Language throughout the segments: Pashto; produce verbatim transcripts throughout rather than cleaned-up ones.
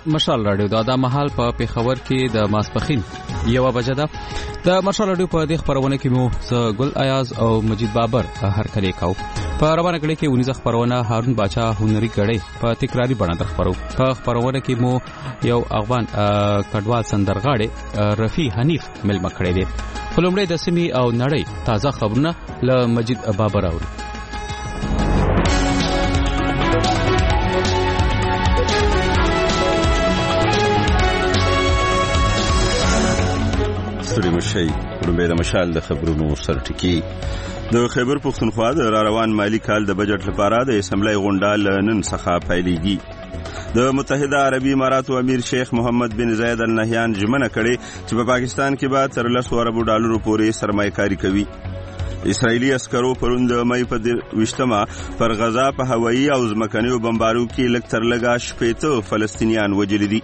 مشال رادیو دا د محل په پیښور کې د ماسپخین یو بجه ده. د مشال رادیو په دې خبرونه کې مو ز ګل ایاز او مجید بابر هر کله کاو. په روانه کړي کې ونیزه خبرونه هارون باچا هنري کړي په تکراری بڼه د خبرو. په خبرونه کې مو یو افغان کډوال سندرغاړي رفیع حنیف ملما کړي دي. خلومړی د سیمې او نړۍ تازه خبرونه له مجید بابر اوري. ستړي مشي ورمبه د مشال د خبرونو سرټکی. د خیبر پښتونخوا د را روان مالی کال د بجټ لپاره د اسمبلی غونډه نن څخه پیلېږي. د متحده عربي اماراتو امیر شیخ محمد بن زاید ال نهیان ژمنه کړې چې په پاکستان کې به تر لسو اربو ډالرو پورې سرمایه‌کاري کوي. اسرائیلي عسکرو پرون د مې په وشتمه پر غزا په هوایي او ځمکنیو بمبارو کې لږ تر لږه شپېته فلسطینیان وژلي دي.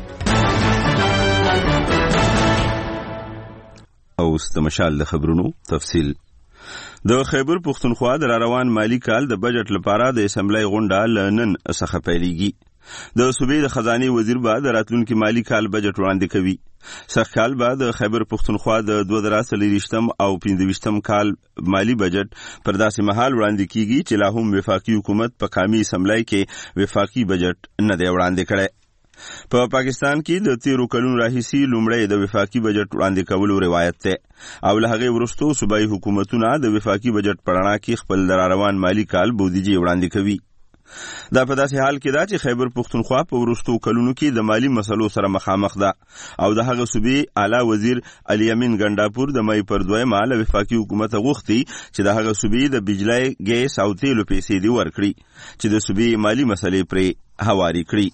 او ست مشال د خبرونو تفصیل. د خیبر پښتونخوا د روان مالی کال د بجټ لپاره د اسمبلی غونډه نن څخه پیلېږي. د صوبې د خزانه وزیر به د راتلونکي مالی کال بجټ وړاندې کوي. سږ کال به د خیبر پښتونخوا د دوه زره څلوېښتم او پنځه ویشتم کال مالی بجټ پر داسې مهال وړاندې کیږي چې لا هم وفاقي حکومت په قومي اسمبلی کې وفاقي بجټ نه دی وړاندې کړی. په پا پاکستان کې د تیرو کلونو راهیسې لومړی د وفاقي بجټ وړاندې کولو روایت دی او له هغې وروسته صوبایي حکومتونه د وفاقي بجټ په رڼا کې خپل د راروان مالي کال بودیجې وړاندې کوي. دا په داسې حال کې ده چې خیبر پښتونخوا په وروستو کلونو کې د مالي مسلو سره مخامخ ده او د هغه صوبې اعلی وزیر علي امین ګنډاپور د مې پر دویمه له وفاقي حکومت غوښتي چې د هغه صوبې د بجلی ګیس او تیلو پیسې دی ورکړي چې د صوبې مالي مسلې پرې هواري کړي.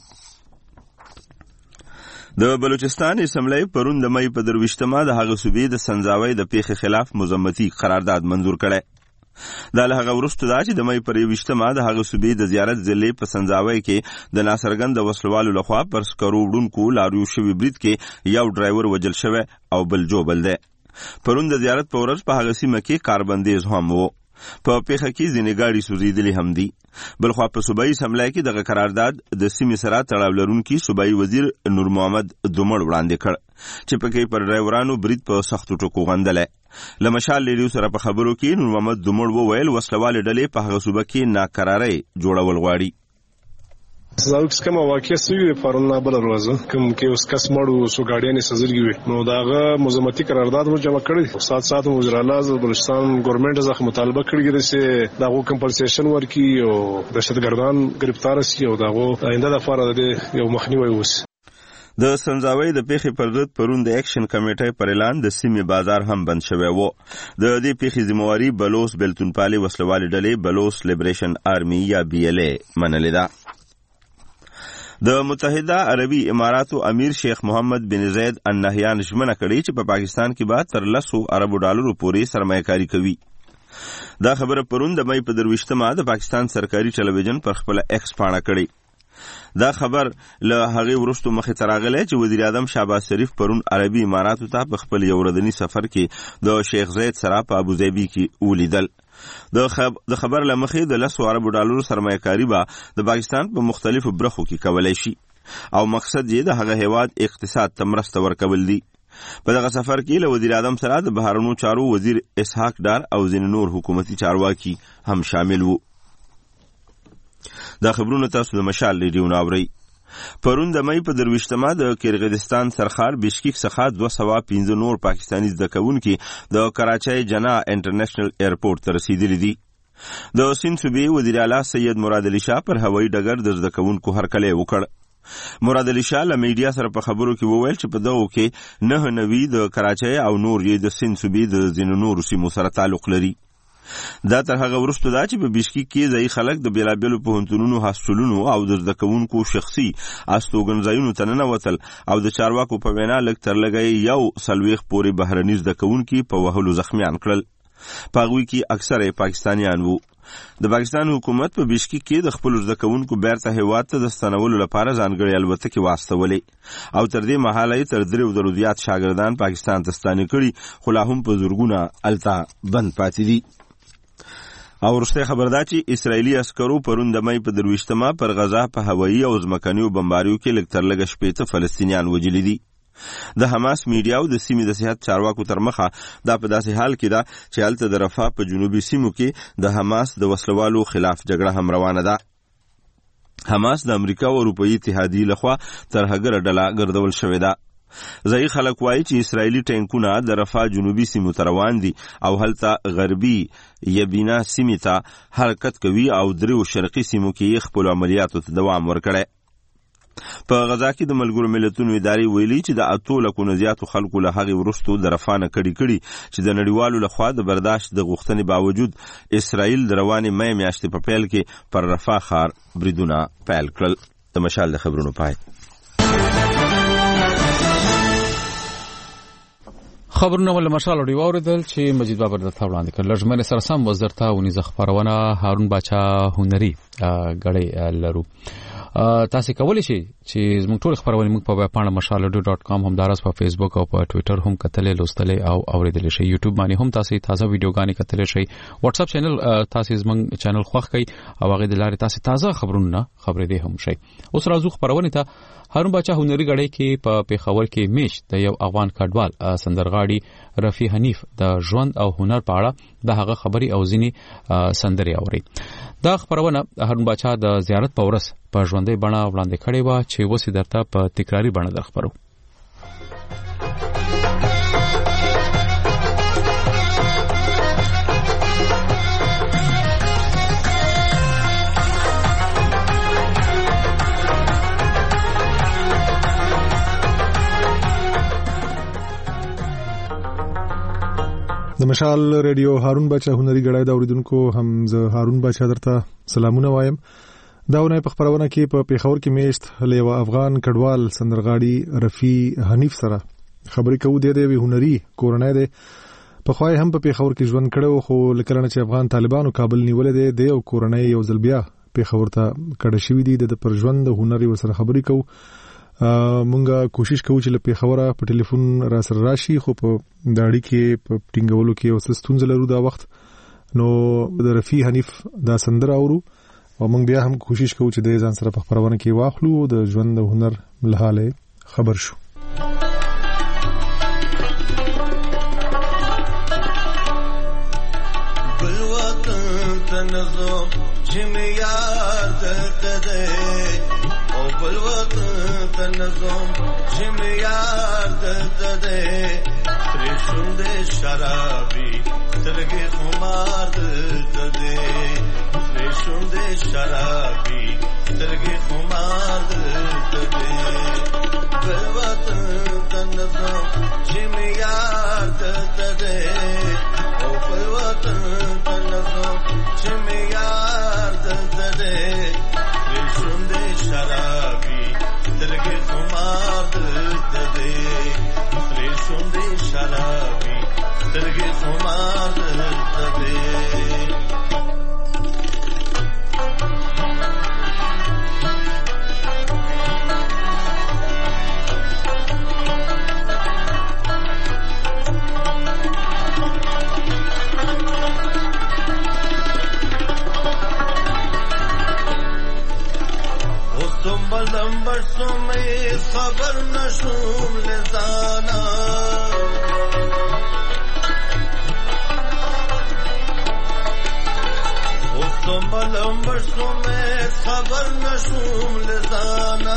د بلوچستان اسمبلی پرون د مې په درويشتمه د هغه صوبې د سنځاوي د پیښې خلاف مذمتي قرارداد منظور کړي. دا له هغه وروسته دا چې د مې پر یوشتمه د هغه صوبې د زیارت ضلع په سنځاوي کې د ناصرګند وسلوالو لخوا پر سکرو وډونکو لاریو شوی برید کې یو ډرایور وجل شوی او بل جوبل دی. پرون د زیارت په ورځ په هغه سیمه کې کاربندیز هم وو. په پیښه کې ځینې ګاډي سوځېدلې هم دي. بلخوا په صوبایي اسمبلی کې دغه قرارداد د سیمې سره تړاو لرونکي صوبایي وزیر نور محمد دومړ وړاندې کړ چې پکې پر ډرایورانو برید په سختو ټکو غندلی. له مشال ریډیو سره په خبرو کې نور محمد دومړ وویل وسلوالې ډلې په هغه صوبه کې ناقرارۍ جوړول غواړي. زاوکس کوم واقع سوي پرونه بل ورځ کوم کې اوس کس مړو سو ګاډیانې سزرګي وي نو داغه مزمتي قرارداد مو جمع کړی. سات سات وزیر اعلی بلوچستان ګورنمنت ځخ مطالبه کړی چې داغه کمپنسیشن ورکي او دهشتګردان گرفتار شي او داغه آینده د فار د یو مخنیوي وس. د سنځاوي د پیښې پر ضد پرون د اکشن کمیټې پر اعلان د سیمې بازار هم بند شوی و. د دې پیښې ذمہواری بلوس بلتونپالي وسلوالې ډلې بلوس لیبریشن آرمي یا بی ال ای منلې ده. د متحده عربي اماراتو امیر شیخ محمد بن زاید ال نهیان ژمنه کړې چې په پا پاکستان کې به تر لسو اربو ډالرو پورې سرمایه‌کاري کوي. دا خبره پرون د مې په درويشتمه د پاکستان سرکاري ټلویزیون پر خپل ایکس پاڼه کړې. دا خبر له هغې وروسته مخې ته راغلی چې وزیر اعظم شهباز شریف پرون عربي اماراتو ته په خپل یو ورځني سفر کې د شیخ زاید سره په ابوظبي کې ولیدل. د خب د خبر لمخې د لسو اربو ډالرو سرمایه‌کاري به د پاکستان په مختلفو برخو کې کولای شي او مقصد یې د هغه هیواد اقتصاد ته مرسته ورکول دي. په دغه سفر کې له وزیر اعظم سره د بهرنیو چارو وزیر اسحاق ډار او ځینې نور حکومتي چارواکي هم شامل وو. دا خبرونه تاسو د مشال ریډیو ناوري. پرون د مې په درويشتمه د کرغیزستان سرخار بشکیک څخه دوه سوه پنځه نور پاکستاني زده کوونکي د کراچۍ جنا انټرنیشنل ایرپورټ ته رسیدلي دي. د سیند صوبې وزیر اعلی سید مراد علي شاه پر هوایي ډګر د زده کوونکو هرکلی وکړ. مراد علي شاه له میډیا سره په خبرو کې وویل چې په دغو کې نه نوي د کراچۍ او نور یې د سیند صوبې د ځینو نورو سیمو سره تعلق لري. دا تر هغه وروسته دا چې په بشکیک کې ځایي خلک د بیلابیلو پوهنتونونو هاسټلونو او د زده کوونکو شخصي استوګنځایونو ته ننوتل او د چارواکو په وینا لږ تر لږه یو څلوېښت پورې بهرني زده کوونکي په وهلو زخمیان کړل. په هغوی کې اکثره پاکستانیان وو. د پاکستان حکومت په بشکیک کې د خپلو زده کوونکو بیرته هیواد ته د ستنولو لپاره ځانګړې الوتکې واستولې او تر دې مهاله یې تر درېو زرو زیات شاګردان پاکستان ته ستانه کړي خو لا هم په زرګونه هلته بند پاتې دي. او وروسته خبر دا چې اسرایلی عسکرو پرون د مې په درويشتمه پر غزا په هوایي او ځمکنیو بمباریو کې لږ تر لږه شپېته فلسطینیان وژلي دي. د حماس میډیا او د سیمې د صحت چارواکو تر مخه دا په داسې حال کې ده چې هلته د رفح په جنوبي سیمو کې د حماس د وسلوالو خلاف جګړه هم روانه ده. حماس د امریکا او اروپایي اتحادیې لخوا ترهګره ډله ګرځول شوې ده. ځایي خلک وایي چې اسرایلی ټینکونه د رفح جنوبي سیمو ته روان دي او هلته غربي یبینا سیمې ته حرکت کوي او دریو شرقي سیمو کې خپل عملیاتو ته دوام ورکړي. په غزا کې د ملګرو ملتونو ادارې ویلي چې د اتو لکو نه زیاتو خلکو له هغې وروستو د رفح نه کډې کړي چې د نړیوالو لخوا د برداشت د غوښتنې باوجود اسرائیل د روانې مې میاشتې په پیل کې پر رفح ښار بریدونه پیل کړل. د مشال د خبرونو پای. خبرونه ول مشال اوري اوریدل چې مجید بابر د وړاندې کړل. لږمنه سره سم وزارت ونیزه خبرونه هارون باچا هنري غړي لرو. تاسو کولی شئ چې زموږ ټول خبرونه موږ په ویب پاڼه مشال اډو ډاٹ کام هم داراس په فیسبوک او په ټوئیټر هم کتلې لوستلې او اوریدلې شئ. یوټیوب باندې هم تاسو تازه ویډیوګانې کتلې شئ. واتس اپ چینل تاسو زموږ چینل خوښ کړئ او هغه د لارې تاسو تازه خبرونه خبرې دي هم شئ. اوس راځو خبرونه ته. هارون باچا هنري غړي کې په پیښور کې میش د یو افغان کډوال سندرغاړي رفیع حنیف د ژوند او هنر په اړه د هغه خبري او ځینی سندري اوري. دا خبرونه هارون باچا د زیارت په ورځ په ژوندۍ بڼه وړاندې کړې و چې وسې درته په تکراری بڼه در خبرو. د مشال ریډیو هارون باچا هنري غړای دا اوریدونکو هم زه هارون باچا درته سلامونه وایم. داونه په خبرونه کې په پیښور کې میشت لیو افغان کډوال سندرغاړي رفیع حنیف سره خبرې کوو. د دې هنري کورنۍ ده په خوای هم په پیښور کې ژوند کړو خو لکه چې افغان طالبانو کابل نیولې ده د یو کورنۍ یو ځل بیا پیښور ته کډه شوې دي. د پر ژوند هنري ورسره خبرې کوو. مونږه کوشش کوو چې له پیښوره په ټلیفون را سره راشي خو په داړي کې په ټینګولو کې اوس ستونزه لرو دا وخت. نو د رفیع حنیف دا سندره اورو او مونږ بیا هم کوشش کوو چې د ځان سره په خبرونه کې واخلو د ژوند او هنر له حاله خبر شو. بلوطن تنظم جمعیار دردده او بلوطن تنظم جمعیار دردده پریشند شرابی ترگی خمار دردده پریشند شرابی ترگی خمار دردده بلوطن تنظم جمعیار دردده او بلوطن تنظم جمعیار دردده پریشند شرابی ترگی خمار دردده پریشند شرابی ترگی خمار دردده لمبر سومی خبر نشوم لزانا خودم لمبر سومی خبر نشوم لزانا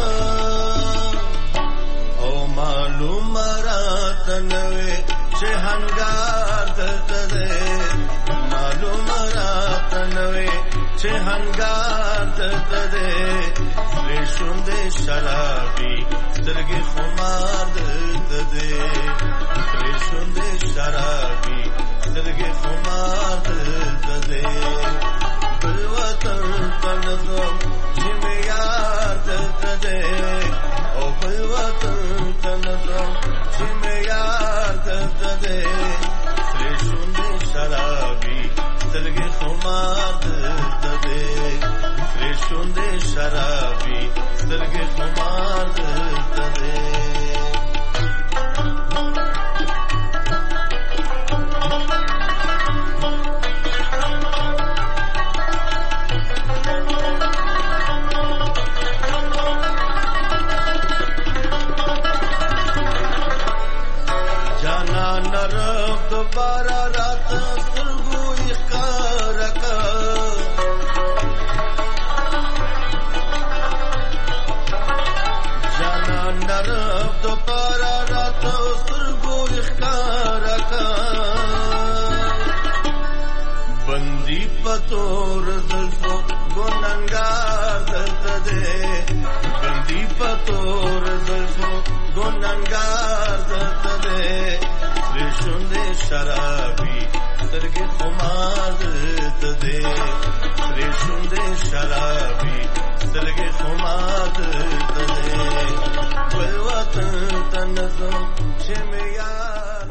او معلوم رات نوی چه هنگار دردده معلوم رات نوی چه هنگار دردده پریشند شرابی ترگی خمار دردده پریشند شرابی ترگی خمار دردده بلوطن تنظم جمعیار دردده او بلوطن تنظم جمعیار دردده پریشند شرابی ترگی خمار دردده پریشند شرابی ترگی خمار دردده جانا نرب دوباره رات سترګو ښکار کا جانا نرب دوباره رات سترګو ښکار کا بندي پتور زلفو ګوننګار دلته دې بندي پتور زلفو ګوننګار دلته دې رښتونه شرابي سترګې خمار دلته دې رښتونه شرابي سترګې خمار دلته دې بل وطن تنظم چې مې یار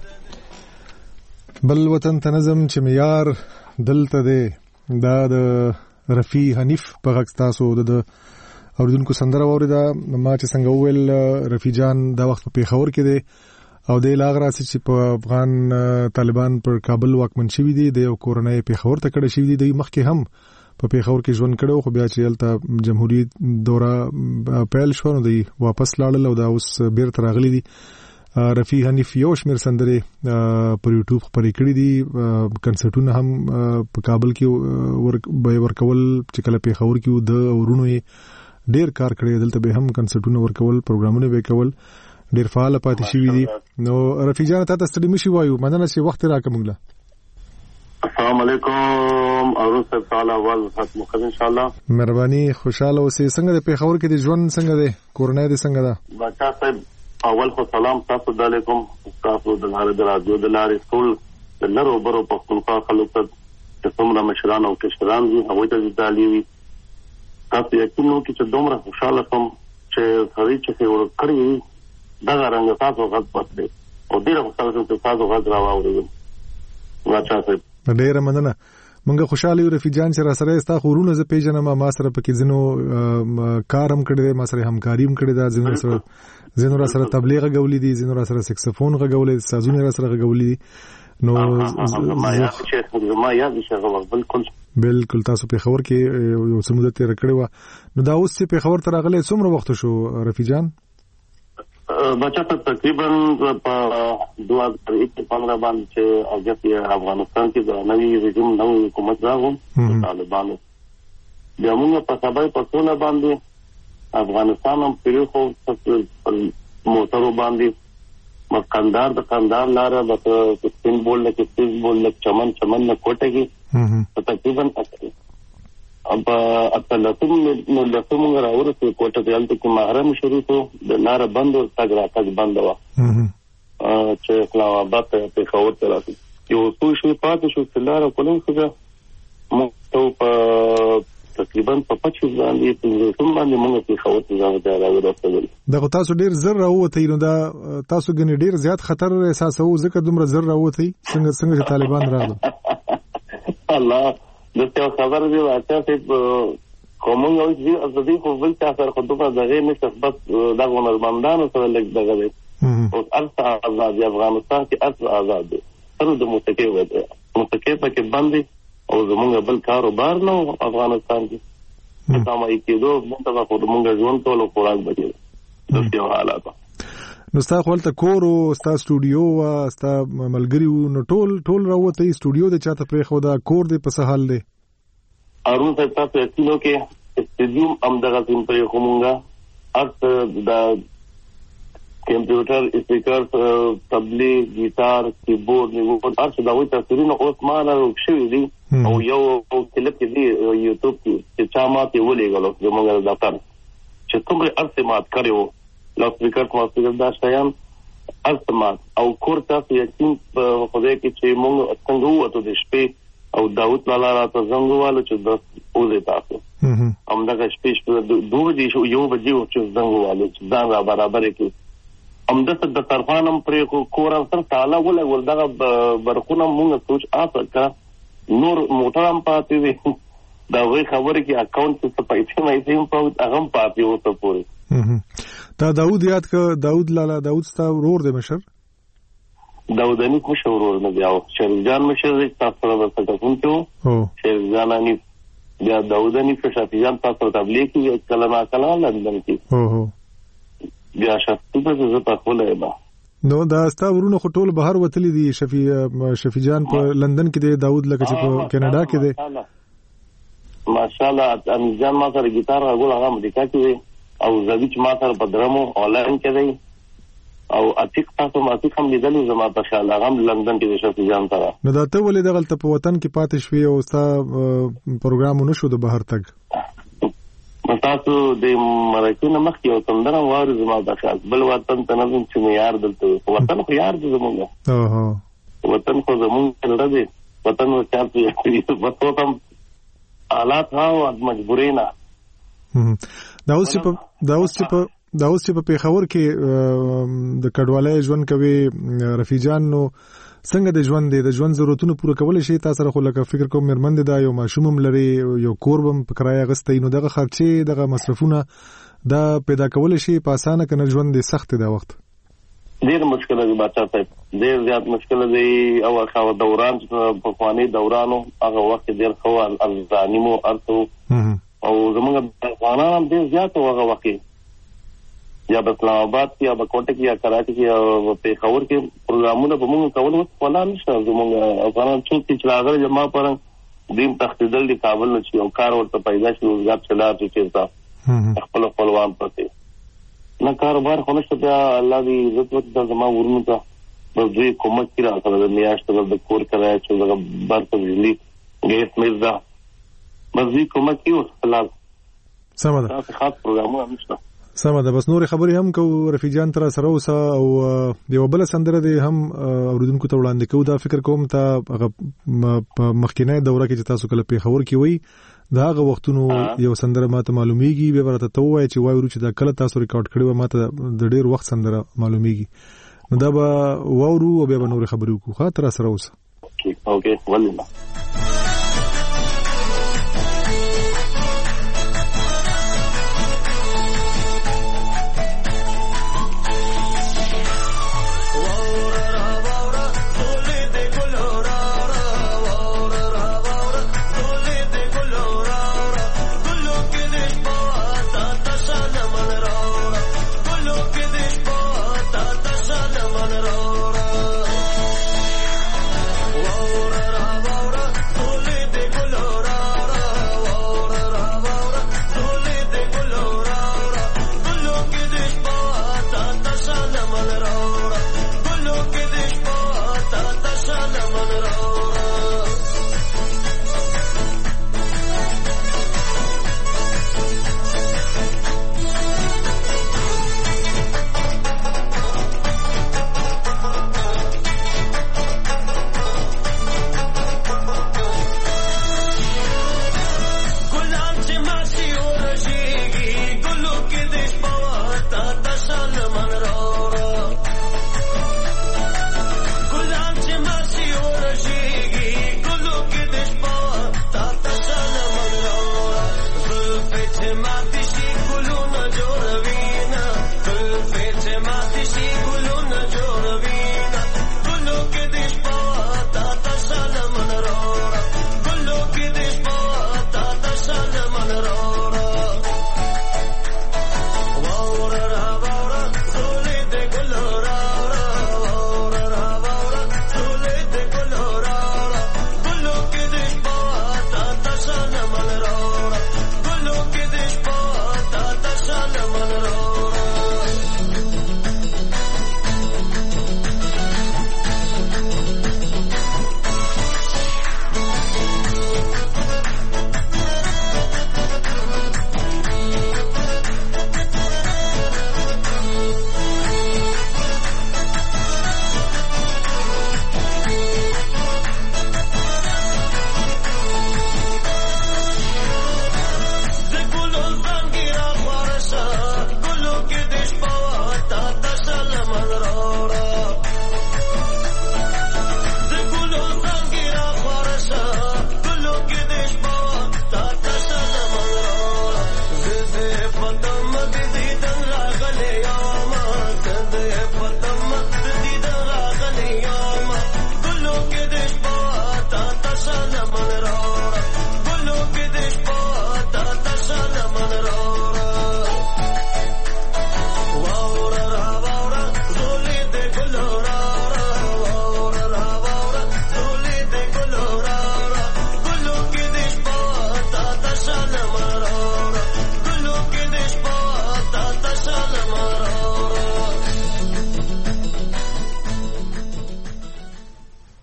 بل وطن تنظم چې مې یار دلته دې دا د رفی حنیف په غږ تاسو د اوریدونکو سندره واوریده ما چې څنګه وویل رفی جان دا وخت په پیښور کې دی او د لاغرا چې په افغان طالبان پر کابل واکمن شوی دي د یو کورنۍ پیښور ته کډه شوی دي د مخکې هم په پیښور کې ژوند کړو خو بیا چې الته جمهوریت دوره پیل شو نو دی واپس لاړل او دا اوس بیرته راغلي دي رفی حنیف یو شمیر سندره پر یوټیوب خپرې کړې دي کنسرټونه هم په کابل کې ورکول چې کله پیښور کې د ورونو ډیر کار کړی دلته به هم کنسرټونه ورکول پروګرامونه وکول ډیر فعال پاتې شوی دي نو رفی جان ته ستړي مشي وایو مننه چې وخت راکمږه السلام علیکم اورو سب تعالی اول ختم ان شاء الله مهرباني خوشاله اوسې څنګه د پیښور کې د ژوند څنګه ده کورنۍ د څنګه ده بچا صاحب اول خو سلام تاسو علیکم تاسو د لارې د رادیو د لارې ټول د لرو برو په خپل خلک ته څومره مشران او کشران دي هغه ته د تعلیمي تاسو یقینو کې چې دومره خوشاله کوم چې هرې چې ور کړی دا رنګ تاسو غږ پاتې او ډیره خوشاله کوم چې تاسو غږ راوړئ واچا صاحب ډیره مننه مونږ خوشاله یو رفیق جان چې را سره ستا خورونه ز پیژنم ما سره پکې زینو کارم کړی ما سره همکاریم کړی دا زینو سره زینو را سره تبلیغ غولې دي زینو را سره سکسفون غولې سازونه را سره غولې دي نو ما یا چې ما یا چې بالکل بالکل تاسو په خبر کې یو څه مدته تیر کړی و نو دا اوس په خبر تر غلې څومره وخت شو رفیق جان بچا ته تقریبا په دوه هزار پندرہ باندې چې اوجه افغانستان کې د نوي رژیم نوې حکومت راغو طالبانو بیا موږ په سبا په ټول باندې افغانستان هم پیرو خو موټرو باندې مکندار د کندار لاره د سپین بول کې سپین بول چمن چمن نه کوټه کې تقریبا اب اتلتم نو لتم غراور په کوټه کې الته کې محرم شروع شو د لاره بند او تګ را تګ بند و چې اسلام آباد ته خبر تراسي یو څو شي پاتې شو چې لاره کولم څنګه مو ته په تقریبا په پچیس باندې په کوم باندې موږ په خبر ته ځو دا راوړل دا تاسو ډیر زر راوته نو دا تاسو ګنې ډیر زیات خطر احساسو ځکه دومره زر راوته څنګه څنګه طالبان راغلل الله دغه خبر دی واته چې کومه یو چې از دې خو بل تاسو خو دغه دغه نشه بس دغه نرمندانو سره لګ دغه دی او ارسه آزاد افغانستان کې ارسه آزاد دی تر د متکي وته متکي پکې باندې او زمونږ بل کاروبار نو افغانستان کې تاسو یې کېدو موږ ته په موږ ژوند ټول خوراک بچي دغه حالات نو ستا خپل ته کور او ستا سټوډیو او ستا ملګری نو ټول ټول راوته سټوډیو د چاته پرې خو دا کور دی په سهال دی ارون ته تاسو یقینو کې استډیوم ام دغه تیم پرې کومګه ارت د کمپیوټر سپیکر تبلیغ گیتار کیبورډ نیو ارت دا وایي تاسو نو اوس ما نه شوی دی او یو کلیپ کې دی یوټیوب کې چې چا ماته ولېګلو زموږ د دفتر چې کومه ارت مات کړو لاس سپیکر ماستر دا شایان ارتمات او کور تاسو یقین په خوده کې چې موږ څنګه وته د شپې او داوود لاله راته زنګواله چې د اوزه تاسو هم دا شپې شپې دوه دي شو یو بجې چې زنګواله چې دا برابر کې هم د طرفانم پرې کور سره تعالی ولا ول دا برخونه موږ سوچ آسکا نور موټرم پاتې وي دا وی خبره کې اکاونټ څه پیسې مې سیم په هغه پاتې وته پورې دا داوود یاد ک داوود لالا داوود ستا ورور دی مشر داوودانی کو شورور نه بیاو شریجان مشر تاسو سره ورته کوم ته شریجان اني بیا داوودانی په شفیان تاسو تبلیغ کې کلمه کلام لندن کې هو هو بیا شفت په زه په خوله ما نو دا ستا ورونو خو ټول بهر وتلی دي. شفیع شفیع جان په لندن کې دی، داود لکه چې په کینیډا کې دی. ماشاءالله امیجان ما سره ګیټار غول هغه امریکا کې دی، او زویچ ما سره په درمو آنلاین کې دی، او اتیک تاسو ما اتیک هم لیدلو زما په خیال هغه لندن کې دی شفیع جان سره. نو دا ته ولې دغلته په وطن کې پاتې شوې او ستا پروګرام ونشو د بهر تګ؟ تاسو د مرکې نه مخکې یو سندره واورئ زما په خیال، بل وطن ته نه ځم چې مې یار دلته وطن خو یار دی زمونږ. وطن خو زمونږ زړه دی، وطن مو چاته بس هم حالات هاو مجبورې نه. دا اوس چې په دا اوس چې په دا اوس چې په پیښور کې د کډوالۍ ژوند کوي رفیع جان، نو څنګه د ژوند دی د ژوند ضرورتونو پوره کولای شي؟ تاسو سره خو لکه فکر کوم مېرمن دی، دا یو ماشوم هم لري، یو کور هم په کرایه اخیستی، نو دغه خرچې دغه مصرفونه دا پیدا کولای شي په اسانه کنه؟ ژوند دی سخت دی دا وخت ډیر مشکل دی بچا ته، ډیر زیات مشکل دی. او هغه دوران په خواني دورانو هغه وخت ډیر خو ارزانیمو ارتو او زموږ افغانان هم ډیر زیات هغه وخت یا په اسلام آباد کې یا په کوټه کې یا کراچي کې او په خور کې پروګرامونه به موږ کول وس ولا نشته. زموږ افغانان چې راغلي جما پر دیم تختیدل دی کابل نه چې او کار ورته پیدا شي، روزګار چلا چیرته خپل خپلوان پته نه کاروبار خو نشته. بیا الله دې عزت ورته زما ورونو ته بس دوی کومک کړه سره د میاشتې د کور کرایه چې دغه برته بجلی ګیس میزدا بس دوی کومک کیو خلال سم ده. تاسو خاص پروګرامونه نشته. سم ده. بس نور خبرې هم کو رفیع جان تر سره اوسه، او یو بل سندره دې هم اوریدونکو ته وړاندې کوو. دا فکر کوم ته هغه مخکینه دوره کې چې تاسو کله پیښور کې وای دا هغه وختونو یو سندره ماته معلومیږي، به ورته ته وای چې وای ورو چې دا کله تاسو ریکارډ کړی و ماته د ډیر وخت سندره معلومیږي. نو دا به وورو او به نور خبرې وکړو. خاطر سره اوسه. اوکې اوکې والله Ahora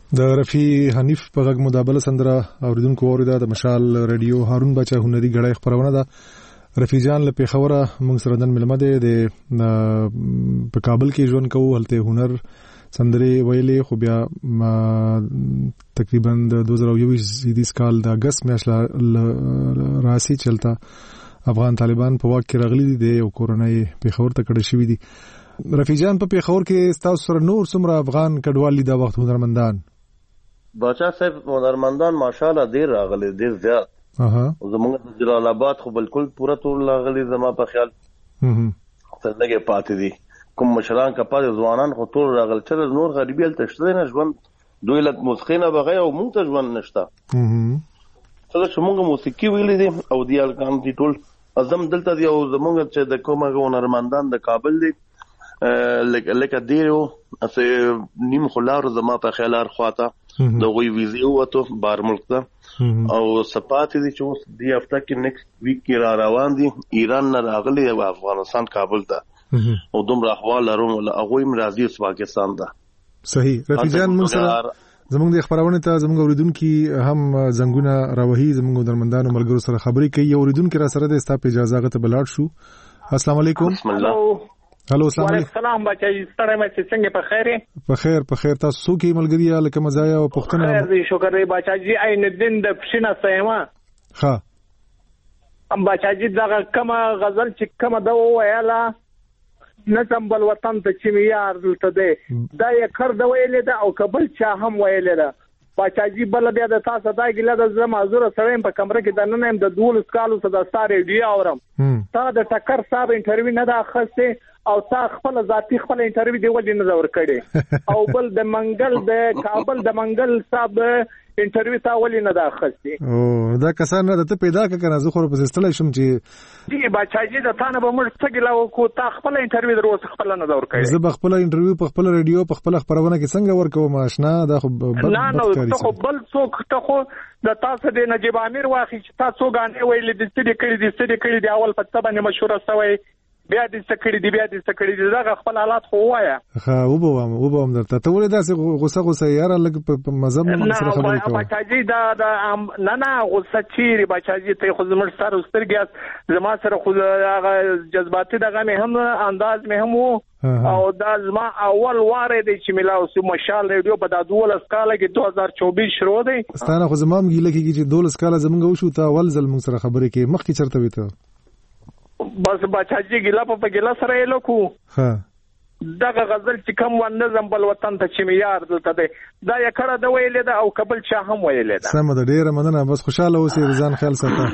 د رفیع حنیف په غږ مدابله سندره اوریدونکو اوریدا د مشال رادیو هارون بچا هنري غړای خبرونه ده رفیع جان له پیښوره موږ سره د ملمه ده د په کابل کې ژوند کوو هلته هنر سندري ویلې خو بیا تقریبا د دوه زره یوولس کال د اگست میاشت راسي چلتا افغان طالبان په واک کې راغلي دي او کورونای پیښور ته کډه شوی دي رفیع جان په پیښور کې تاسو سره نور څومره افغان کډوال دي د وخت هنرمندان بچا صاحب هنرمندان ماشاءالله ډیر راغلي ډیر زیات اها زموږ د جلال آباد خو بالکل پورا ټول راغلي زما په خیال هم څنګه پاتې دي کوم مشران کپاله ځوانان خو ټول راغل چې نور غریبي ال تشته نه ژوند دوی لک موسیقي بغیر او مونږ ته ژوند نشته هم څه چې موږ موسیقي ویلې دي او دی الکان دي ټول ازم دلته دی او زموږ چې د کومه هنرمندان د کابل دي لکه دیرو اسه نیم خلار زما په خیال ارخواته د غوي ویزه وته بار ملک ته او سپات دي چې دی هفته کې نیکسټ ویک کې را روان دي ایران نه راغلي او افغانستان کابل ته او دومره احوال لرم ولا هغه مرادي پاکستان ته صحیح رفیع جان موږ سره زموږ د خبرونه ته زموږ اوریدونکو هم زنګونه راوهي زموږ درمندانو ملګرو سره خبرې کوي اوریدونکو را سره د استاپ اجازه غته بلاړ شو السلام علیکم بسم الله هلو السلام علیکم السلام بچای ستړی مې څنګه په خیره په خیر په خیر تاسو څوک یې ملګری یا لکه مزایا او پښتنه خیر دې شکر دې بچاجي عین الدین د پښینه سیمه ها ام بچاجي دا کومه غزل چې کومه دا ویاله نظم بل وطن ته چې میار دلته دی دا یې کړ دا ویلې دا او قبل چا هم ویلې دا بچاجي بل بیا د تاسو دا ګله د زما زوره سره په کمره کې د نن هم د دولس کالو څخه د ساري ډی اورم تا د ټکر صاحب انټرویو نه دا خسته او تا خپل ذاتی خپل انټرویو دی ولې نه زور کړي او بل د منګل د کابل د منګل صاحب انټرویو تا ولې نه دا خسته او دا کسان نه ته پیدا کړه زه خو په استلای شم چې دی بچاجي د تانه به موږ څنګه لاو کو تا خپل انټرویو دروس خپل نه زور کړي زه به خپل انټرویو په خپل رادیو په خپل خبرونه کې څنګه ورکوم آشنا دا خو نه نو ته خو بل څوک ته خو د تاسو د نجيب امیر واخی چې تاسو غانې ویلې د ستړي کړي د ستړي کړي دی اول په څه باندې مشهور شوی بیا د سکړې دی بیا د سکړې دی دا خپل حالات خو وایا ها وبوم وبوم درته ته ولې داسې غوسه غوسه یار لګ په مزم سره خبرې کوي بچاجي دا نه نه غوسه چیرې بچاجي ته خو زمر سره سترګیاس زما سره خو هغه جذباتي دغه مې هم انداز مې هم او دا زما اول واره دی چې ملاو سو مشال ریډیو په د دولس کال کې دوه هزار چوبیس شروع دی ستانه خو زما مګیله کې چې دولس کال زمونږ وشو ته اول ځل موږ سره خبرې کوي مخکې چرته وته بس بچاجي ګلا په ګلا سره یې لکو ها دغه غزل چې کوم و نظم بل وطن ته چې میار دلته دی دا یې کړه د ویلې دا او قبل چا هم ویلې دا سم د ډیره مننه بس خوشاله اوسې ځان خیال ساته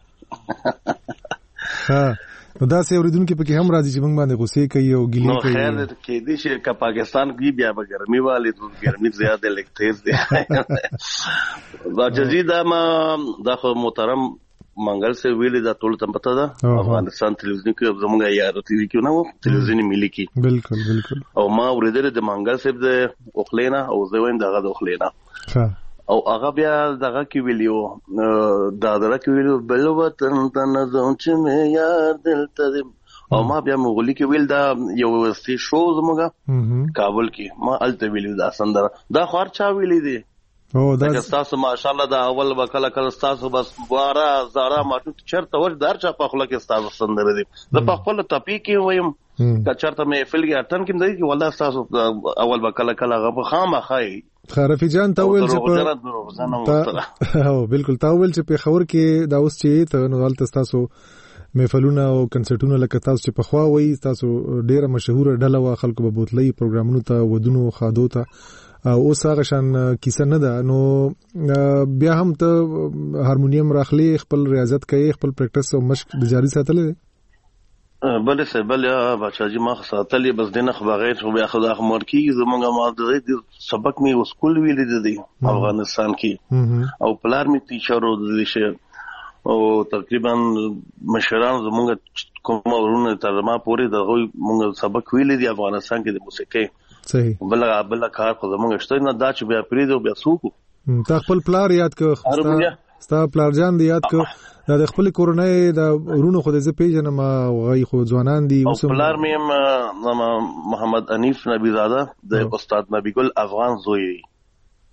ها دا سه اوریدونکو پکې هم راځي چې موږ باندې غوسه کوي او ګیلې کوي نو خیر کې دې چې کا پاکستان کې بیا به ګرمي والي تو ګرمي زیاده لګتیز دی بچاجي دا ما دا محترم منګل سے ویلې دا ټول ته پته ده افغانستان تلویزیون کې زموږه یاد ټي وي کې نو تلویزیون ملي کې بالکل بالکل او ما ورېدل د منګل صاحب د اوخلینا او زه وایم دغه د اوخلینا او هغه بیا دغه کې ویلیو دا دغه کې ویلیو بل وطن ته نظم چې مې یاد دلته او ما بیا مغولي کې ویل دا یو سی شو زموږه کابل کې ما الته ویلیو دا سندره دا خور چا ویلی دی او دا تاسو ماشاءالله دا اول وکاله کله تاسو بس بواره زارا ماټو چرته ور در چا په خپل کې تاسو سندره دي د په خپل ټاپی کې وایم که چرته مې فل کې اټن کې دی چې والله تاسو اول وکاله کله غو خامه خای خرفي جان تاول چې په او بالکل تاول چې په خبر کې دا اوس چې ته نو حالت تاسو محفلونه او کنسرټونه لکه تاسو چې په خوا وای تاسو ډیره مشهور ډله وا خلکو به بوتلې پروګرامونو ته ودونو خادو ته او هغه شان کیسه نه ده نو بیا هم ته هارمونیم راخلی خپل ریاضت کوي خپل پریکټس او مشق جاری ساتل دي بل څه بل بچاجي ما ساتلې بس دنه خو بغیر خو بیا خدا خمر کی زمونږه ما د سبق می اسکول ویلې دي افغانستان کې او پلار می ټیچر او د شه او تقریبا مشران زمونږه کوم ورونه ترما پوری دغه مونږ سبق ویلې دي افغانستان کې د موسیقي صحیح بل بل کار خو زمونږ شته نه دا چې بیا پریدو بیا سوکو تا خپل پلار یاد کړ ستا پلار جان دی یاد کړ د خپل کورنۍ د ورونو خو د زه پیژنم غي خو ځوانان دي او پلار مې محمد انیف نبی زاده د استاد نبی ګل افغان زوی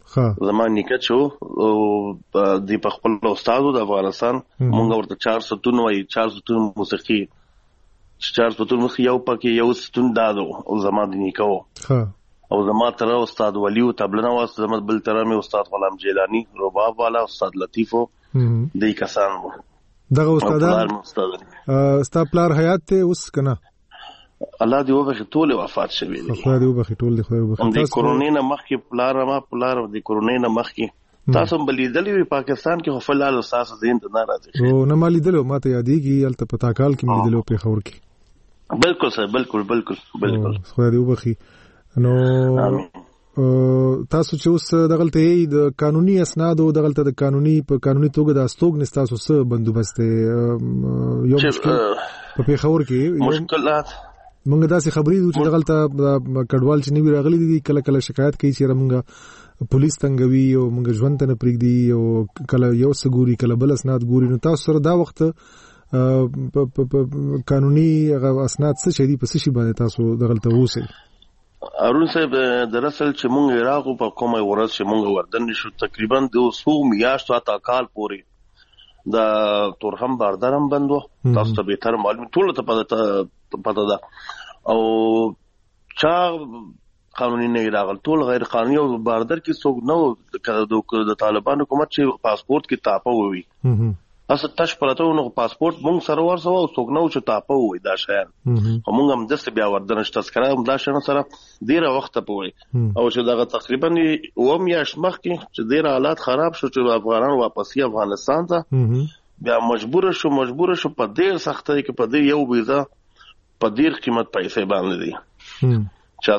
زما نیکه چې او د په خپل استادو د افغانستان مونږ ورته چار ستون وایي چار ستون موسیقي چار ستون موسیقي یو پکې یو ستون دادو او زما د نیکه و او زما تر استاد ولیو تبلنه واست زما بل تر مې استاد غلام جیلانی رباب والا استاد لطیفو دې کسان وو دغه استادان ستا پلار حیات ته اوس کنه الله دې وبخښي ټول وفات شوي دي خدای دې وبخښي ټول دې خدای وبخښي د کرونا نه مخکې پلار ما پلار د کرونا نه مخکې تاسو بلیدلې وی پاکستان کې خو فلال اساس زین ته نه راځي او نه مالیدلو ماته یادېږي الته پتا کال کې ملیدلو په خور کې بالکل سر بالکل بالکل بالکل خدای دې وبخښي نو تاسو چې اوس دغلته د قانوني اسناد او دغلته د قانوني په قانوني توګه د استوګ نستاسو سره بندوبست یو مشکل په پیښور کې مشکلات مونږ داسې خبرې دي چې دغلته کډوال چې نیوی راغلي دي کله کله شکایت کوي چې مونږ پولیس تنګوي او مونږ ژوند ته نه پرېږدي او کله یو سګوري کله بل اسناد ګوري نو تاسو سره دا وخت قانوني اسناد څه شي دي په څه شي باندې تاسو دغلته اوسئ ارون صاحب دراصل چې مونږ عراق په کومه ورځ چې مونږ وردن شو تقریبا د څو میاشتو تا کال پورې دا تورهم باردارم بندو تاسو ته به تر معلوم ټول ته پته پته ده او چا قانوني نه راغل ټول غیر قانوني او باردار کې څوک نو د طالبانو حکومت چې پاسپورت کې تاپه وي اصل تاسو پرته نو پاسپورت مونږ سره ورسو او څوک نو چې تاپه وي دا شهر مونږ هم دسته بیا وردن تذکره هم دا شنه سره ډیره وخت په وي او چې دا تقریبا و میاش مخ کې چې ډیره حالات خراب شو چې افغانان واپسی افغانستان ته بیا مجبور شو مجبور شو په ډیر سختۍ کې په دې یو ویزا په ډیر قیمت پیسې باندې دي چې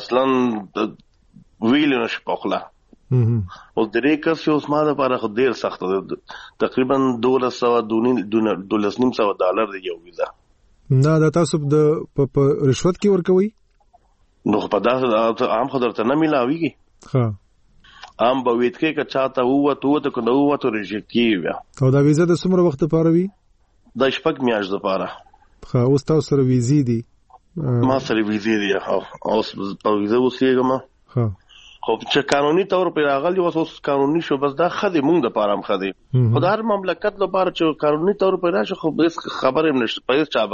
اصلا ویل نشي پخلا او درې کس یو اسما د لپاره خو ډیر سخت ده تقریبا دوه سوه دولس نیم سوه ډالر دی یو ویزا نه دا تاسو د په رشوت کې ورکوي نو په داسې عام خو درته نه ملاويږي ها عام به ویت کې که چاته ووت ووت که نه ووت ریجیکټ کیږي او دا ویزا د څومره وخت لپاره وي د شپږ میاشتې لپاره ښه اوس تاسو سره ویزې دي ما سره ویزې دي اوس په ویزا اوسېږم ښه خو چې قانوني تور په راغلی وس اوس قانوني شو بس دا خدي مونږ د پاره هم خدي خدای هر مملکت لپاره چې قانوني تور په راشه خو به خبره هم نشته په چا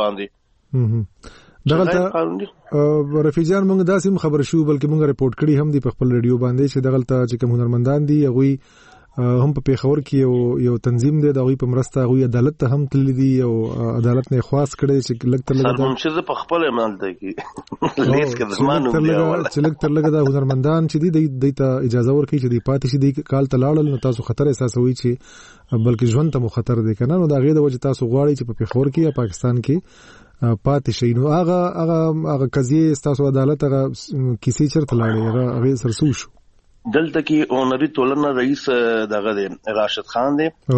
باندې دغلته رفیجان مونږ داسې خبر شو بلکې مونږ ریپورت کړی هم دی په خپل ریډیو باندې چې دغلته چې کوم هنرمندان دي هغه هم په پیښور کې یو یو تنظیم دی د هغه په مرسته هغه عدالت ته هم تللی دي او عدالت نه خواست کړي چې لږ تر لږه سر چې په خپل عمل دی کې لیس کې زمانو دی چې لږ تر لږه د هنرمندان چې دی د ته اجازه ورکړي چې دی پاتې شي دی کال ته لاړل نو تاسو خطر احساسوي چې بلکې ژوند ته مو خطر دی کنه نو دا غي د وجه تاسو غواړي چې په پیښور کې یا پاکستان کې پاتې شي نو هغه هغه هغه قضیه تاسو عدالت هغه کیسې چرته لاړې هغه هغه سرسو شو دلته کې اونري ټولنه رئیس دغه دی راشد خان دی او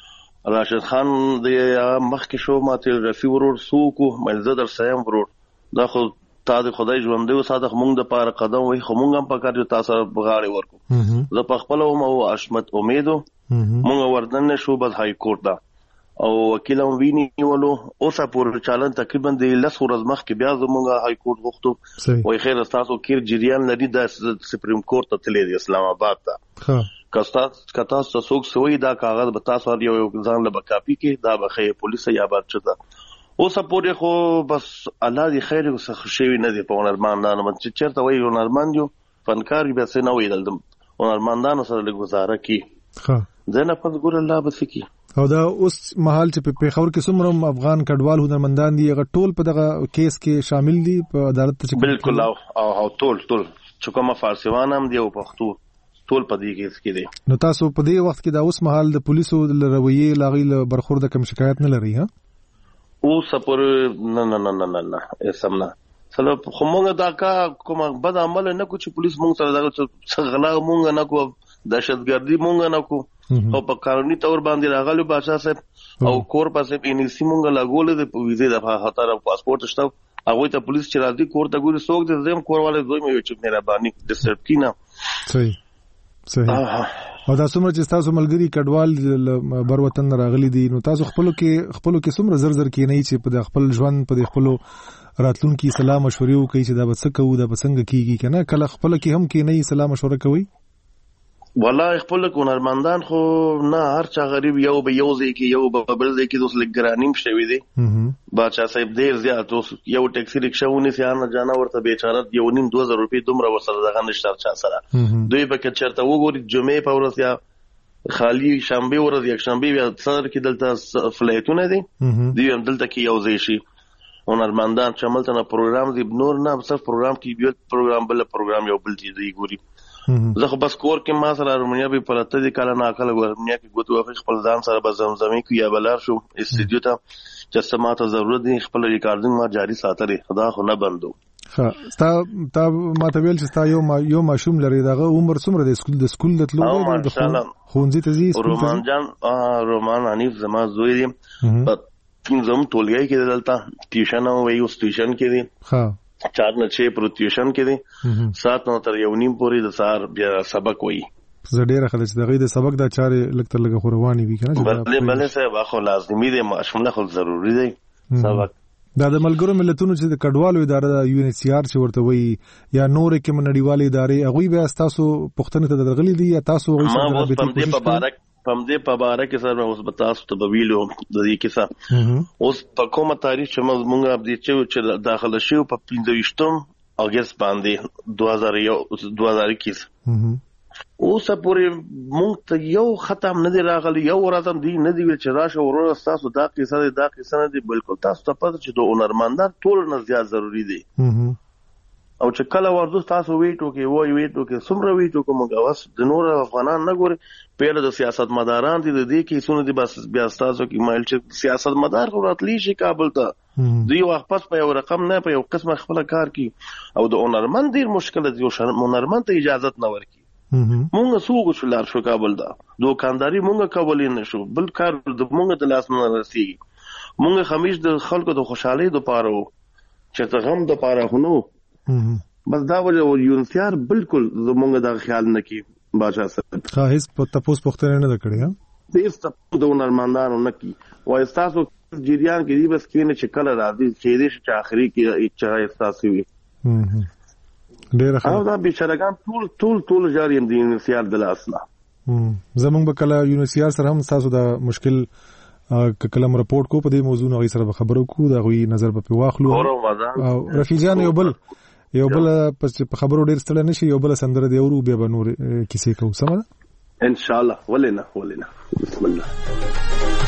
راشد خان دی مخکې شو ماته رفیع ورور سوکو ملزه در سیم ورور دا خو تا د خدای ژوند دی وساده مونږ د پاره قدم وای خو مونږ هم پکاره تاسو بغاړي ورکو زه په خپل او اشمت امیدو مونږ وردن شو بس های کورټ دا او وکیل هم ویني ولو اوسه پورې چالان تقریبا د لس ورځې مخکې بیا زمونږ های کورټ غوښتو وای خیر تاسو کیر جریان لري د سپریم کورټ ته تللی دی اسلام آباد ته کستا کتا څوک سوی دا کاغذ به تاسو یو ځان له کاپی کې دا به پولیس یا بچا اوسه پورې خو بس الله دې خیر وسه خوشي نه دی په هنرمندانو چې چیرته وای هنرمند یو فنکار به څه نه ویل هنرمندانو سره له گزاره کی ها زنه پس ګور الله بس کی او دا اوس محل چې په پیښور کې څومره افغان کډوال هنرمندان دي هغه ټول په دغه کیس کې شامل دي په عدالت ته بالکل او او ټول ټول چې کومه فارسیوان هم دی او پښتو ټول په دې کیس کې دي نو تاسو په دې وخت کې دا اوس محل د پولیسو د رویې لاغي برخورد کوم شکایت نه لري ها او سپور نه نه نه نه نه اسم نه سلام خو مونږ دا کا کومه بد عمل نه کو چې پولیس مونږ سره دا څه غلا مونږ نه کو دهشتګردي مونږ نه کو او په قانوني تور باندې راغلو بادشاہ صاحب او کور پاسه انیسی مونږ لګول د ویزې د خاطر پاسپورت شته هغه ته پولیس چې راځي کور ته ګوري څوک د زم کور والے دوی مې چې مهرباني ډیسټرب کینا صحیح صحیح او دا څومره چې تاسو ملګری کډوال بر وطن راغلي دي نو تاسو خپل کې خپل کې څومره زر زر کې نه چې په خپل ژوند په خپل راتلونکي سلام مشورې وکړي چې دا به څه کوو دا به څنګه کیږي کنه کله خپل کې هم کې نه سلام مشوره کوي والله خپل هنرمندان خو نه هر چا غریب یو به یو ځای کې یو به بل ځای کې دوس لګرانیم شوی دی بادشاہ صاحب ډیر زیات اوس یو ټیکسي رکشا ونی سیانه جانا ورته بیچاره یو نیم دوه زره روپۍ دومره ورسره دغه نشته چا سره دوی به کې چرته وګوري جمعې په ورځ یا خالی شنبه ورځ یک شنبه یا صدر کې دلته فلایټونه دي دوی هم دلته کې یو ځای شي هنرمندان چې عملته نه پروګرام دی نور نه صرف پروګرام کې یو پروګرام بل پروګرام یو بل دی ګوري زه خو بس کور کې ما سره رومنیا به پرته دي کله نه کله رومنیا کې ګوتو افش خپل ځان سره به زمزمي کې یا بلار شو استډیو ته چې سماته ضرورت دي خپل ریکارډینګ ما جاری ساتره خدا خو نه بندو ها ستا تا ما ته ویل چې ستا یو ما یو ماشوم لري دغه عمر څومره د سکول د سکول د تلو د خونځي ته زی رومان جان رومان حنیف زما زوی دی په زم ټولګي کې دلته ټیوشن او وی اوس ټیوشن کې دی ها چار نه چه پروتیوشن کې دي سات نو تر یو نیم پورې د سار بیا سبق وایي زه ډیره خلک دغه د سبق د چارې لکتر لګه خورواني وی کنه بلې بلې سه واخو لازمي دي ماشومه خو ضروری دی سبق دا د ملګرو ملتونو چې د کډوالو اداره د یو ان ایچ سی آر چې ورته وایي یا نور کې منډیوالې ادارې هغه به تاسو پښتنه ته درغلي دي یا تاسو هغه سره به تاسو په بارک پم دې په باره کې سره اوس بتاسو ته بویلو د دې کیسه اوس په کومه تاریخ چې موږ اب دې چې داخله شو په پنځه اگست باندې دوه هزار اکیس اوس پورې موږ ته یو ختم نه دی راغلی یو ورځم دی نه دی چې راشه ورور تاسو دا کیسه دا کیسه نه دی بالکل تاسو ته پته چې د هنرمندان ټول نه زیات ضروری دی او چې کله ورځو تاسو ویټو کې وای ویټو کې سمره ویټو کوم غواس د نور افغانان نه ګوري پیله د سیاست مداران دي د دې کې سونه دي بس بیا تاسو کې مایل چې سیاست مدار خو راتلی شي کابل ته دوی وخت پس په یو رقم نه په یو قسمه خپل کار کی او د هنرمند ډیر مشکل دي او هنرمند ته اجازه نه ورکي مونږ سوق شولار شو کابل دا دوکانداری مونږ کولې نه شو بل کار د مونږ د لاس نه رسیږي مونږ خمیش د خلکو د خوشحالي د پاره چې ته غم د پاره هونو بس دا وجه یونسیار بالکل زمونږ دا خیال نه کی بادشاہ صاحب ها هیڅ په تاسو پختنه نه کړی ها هیڅ تاسو د هنرمندانو نه کی وای تاسو جریان کې دی بس کینه چې کله راځي چې دې چې اخري کې اچھا احساس وي ډیر ښه او دا بشرګان ټول ټول ټول جاری هم دي یونسیار د لاسلا زمونږ به کله یونسیار سره هم تاسو دا مشکل کلم رپورټ کو په دې موضوع نه غي سره خبرو کو دا غوي نظر په واخلو او رفیجان یو بل یو بل په خبرو ډیر ستړی نشي یو بل سندره دی ورو بیا به نور کیسې کوو سم ده ان شاء الله ولنا ولنا بسم الله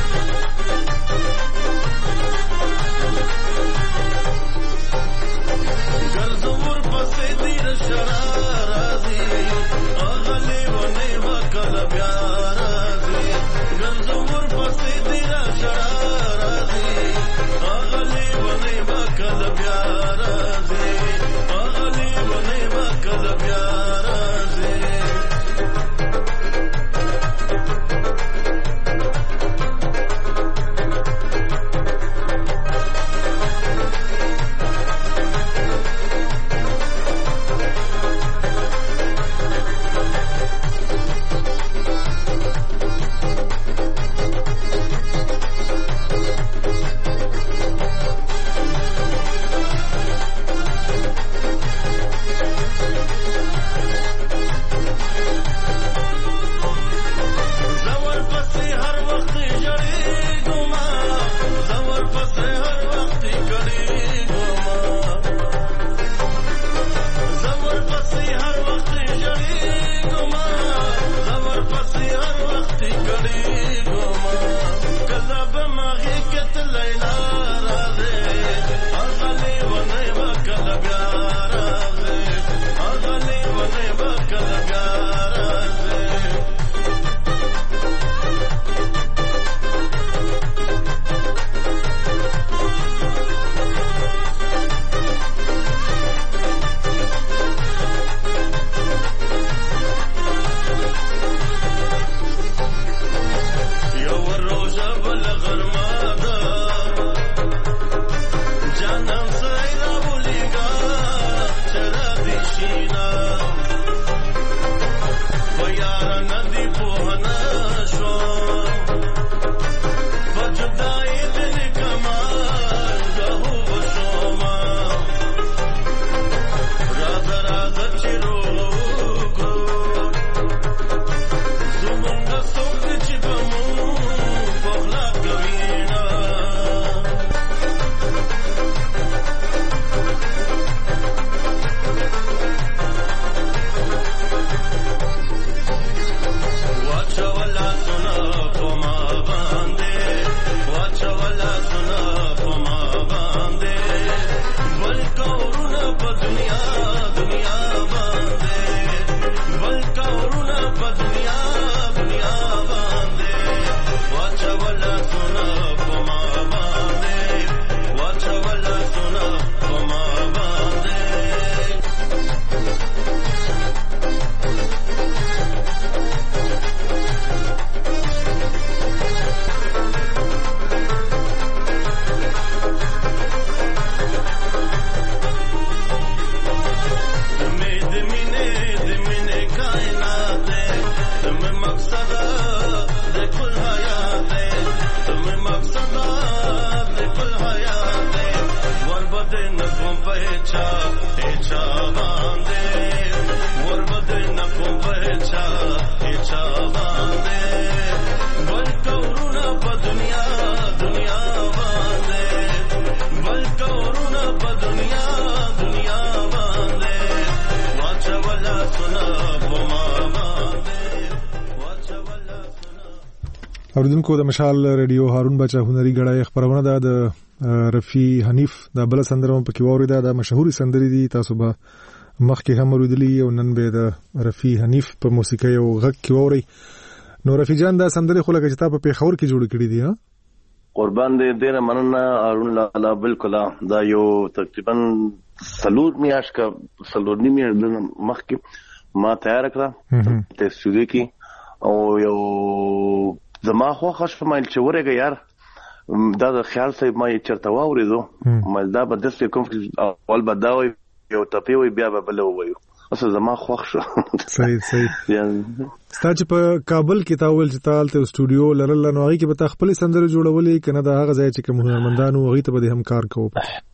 چا باندې بل کورونه په دنیا دنیا باندې بل کورونه په دنیا دنیا باندې واچا ولا سنا په ما باندې واچا ولا سنا. اوریدونکو د مشال ریډیو هارون بچا هنري غړای خبرونه ده د رفی حنیف د بل سندره په کې ووري ده د مشهوري سندري دي تاسو به مخکې هم ورودلی او نن به د رفی حنیف په موسیقي او غږ کې ووري. نو رفی جان دا سندره خو لکه چې تاسو په پیښور کې جوړ کړی دي ها قربان دې ډېر مننه هارون لالا. بالکل دا یو تقریبا سلور میاش کا سلور نیمه مخکې ما تیار کړه ته استودیو کې او یو زما خو خوش فمایل چې ورګه یار دا د خیال صاحب ما یې چرته واورېدو مل دا به دسته کوم اول بداوي یو ټپی وي بیا به بل وایو اصل زما خوښ شو. صحیح صحیح. ستاسو په کابل کې تاول چې تالته استودیو لرل نو هغه کې به خپل سندره جوړولې کنه دا هغه ځای چې کوم هنرمندانو هغه ته به هم کار کوو.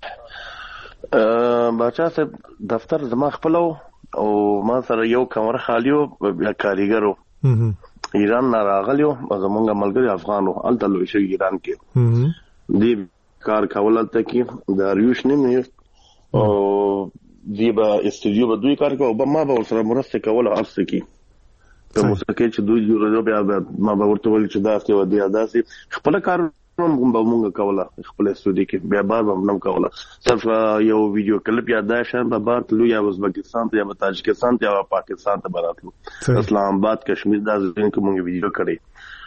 بچا صاحب دفتر زما خپل او ما سره یو کمر خالیو بیا کاریګرو ایران نه راغلیو زمونږ ملګری افغانو الته لوي شي ایران کې دی کار کول ته کې د ریوش نه او دی به استودیو به دوی کار کوي او ما به سره مرسته کوله ارسه کې په موسیقي چې دوی جوړو بیا ما به ورته ویل چې دا څه و دی داسې خپل کار هم به مونږ کوله خپل استودیو کې بیا بار به نم کوله صرف یو ویډیو کلیپ یا دا شان به بار تلو یا ازبکستان ته یا تاجکستان ته یا پاکستان ته براتلو اسلام آباد کشمیر دا ځین کې مونږ ویډیو کړی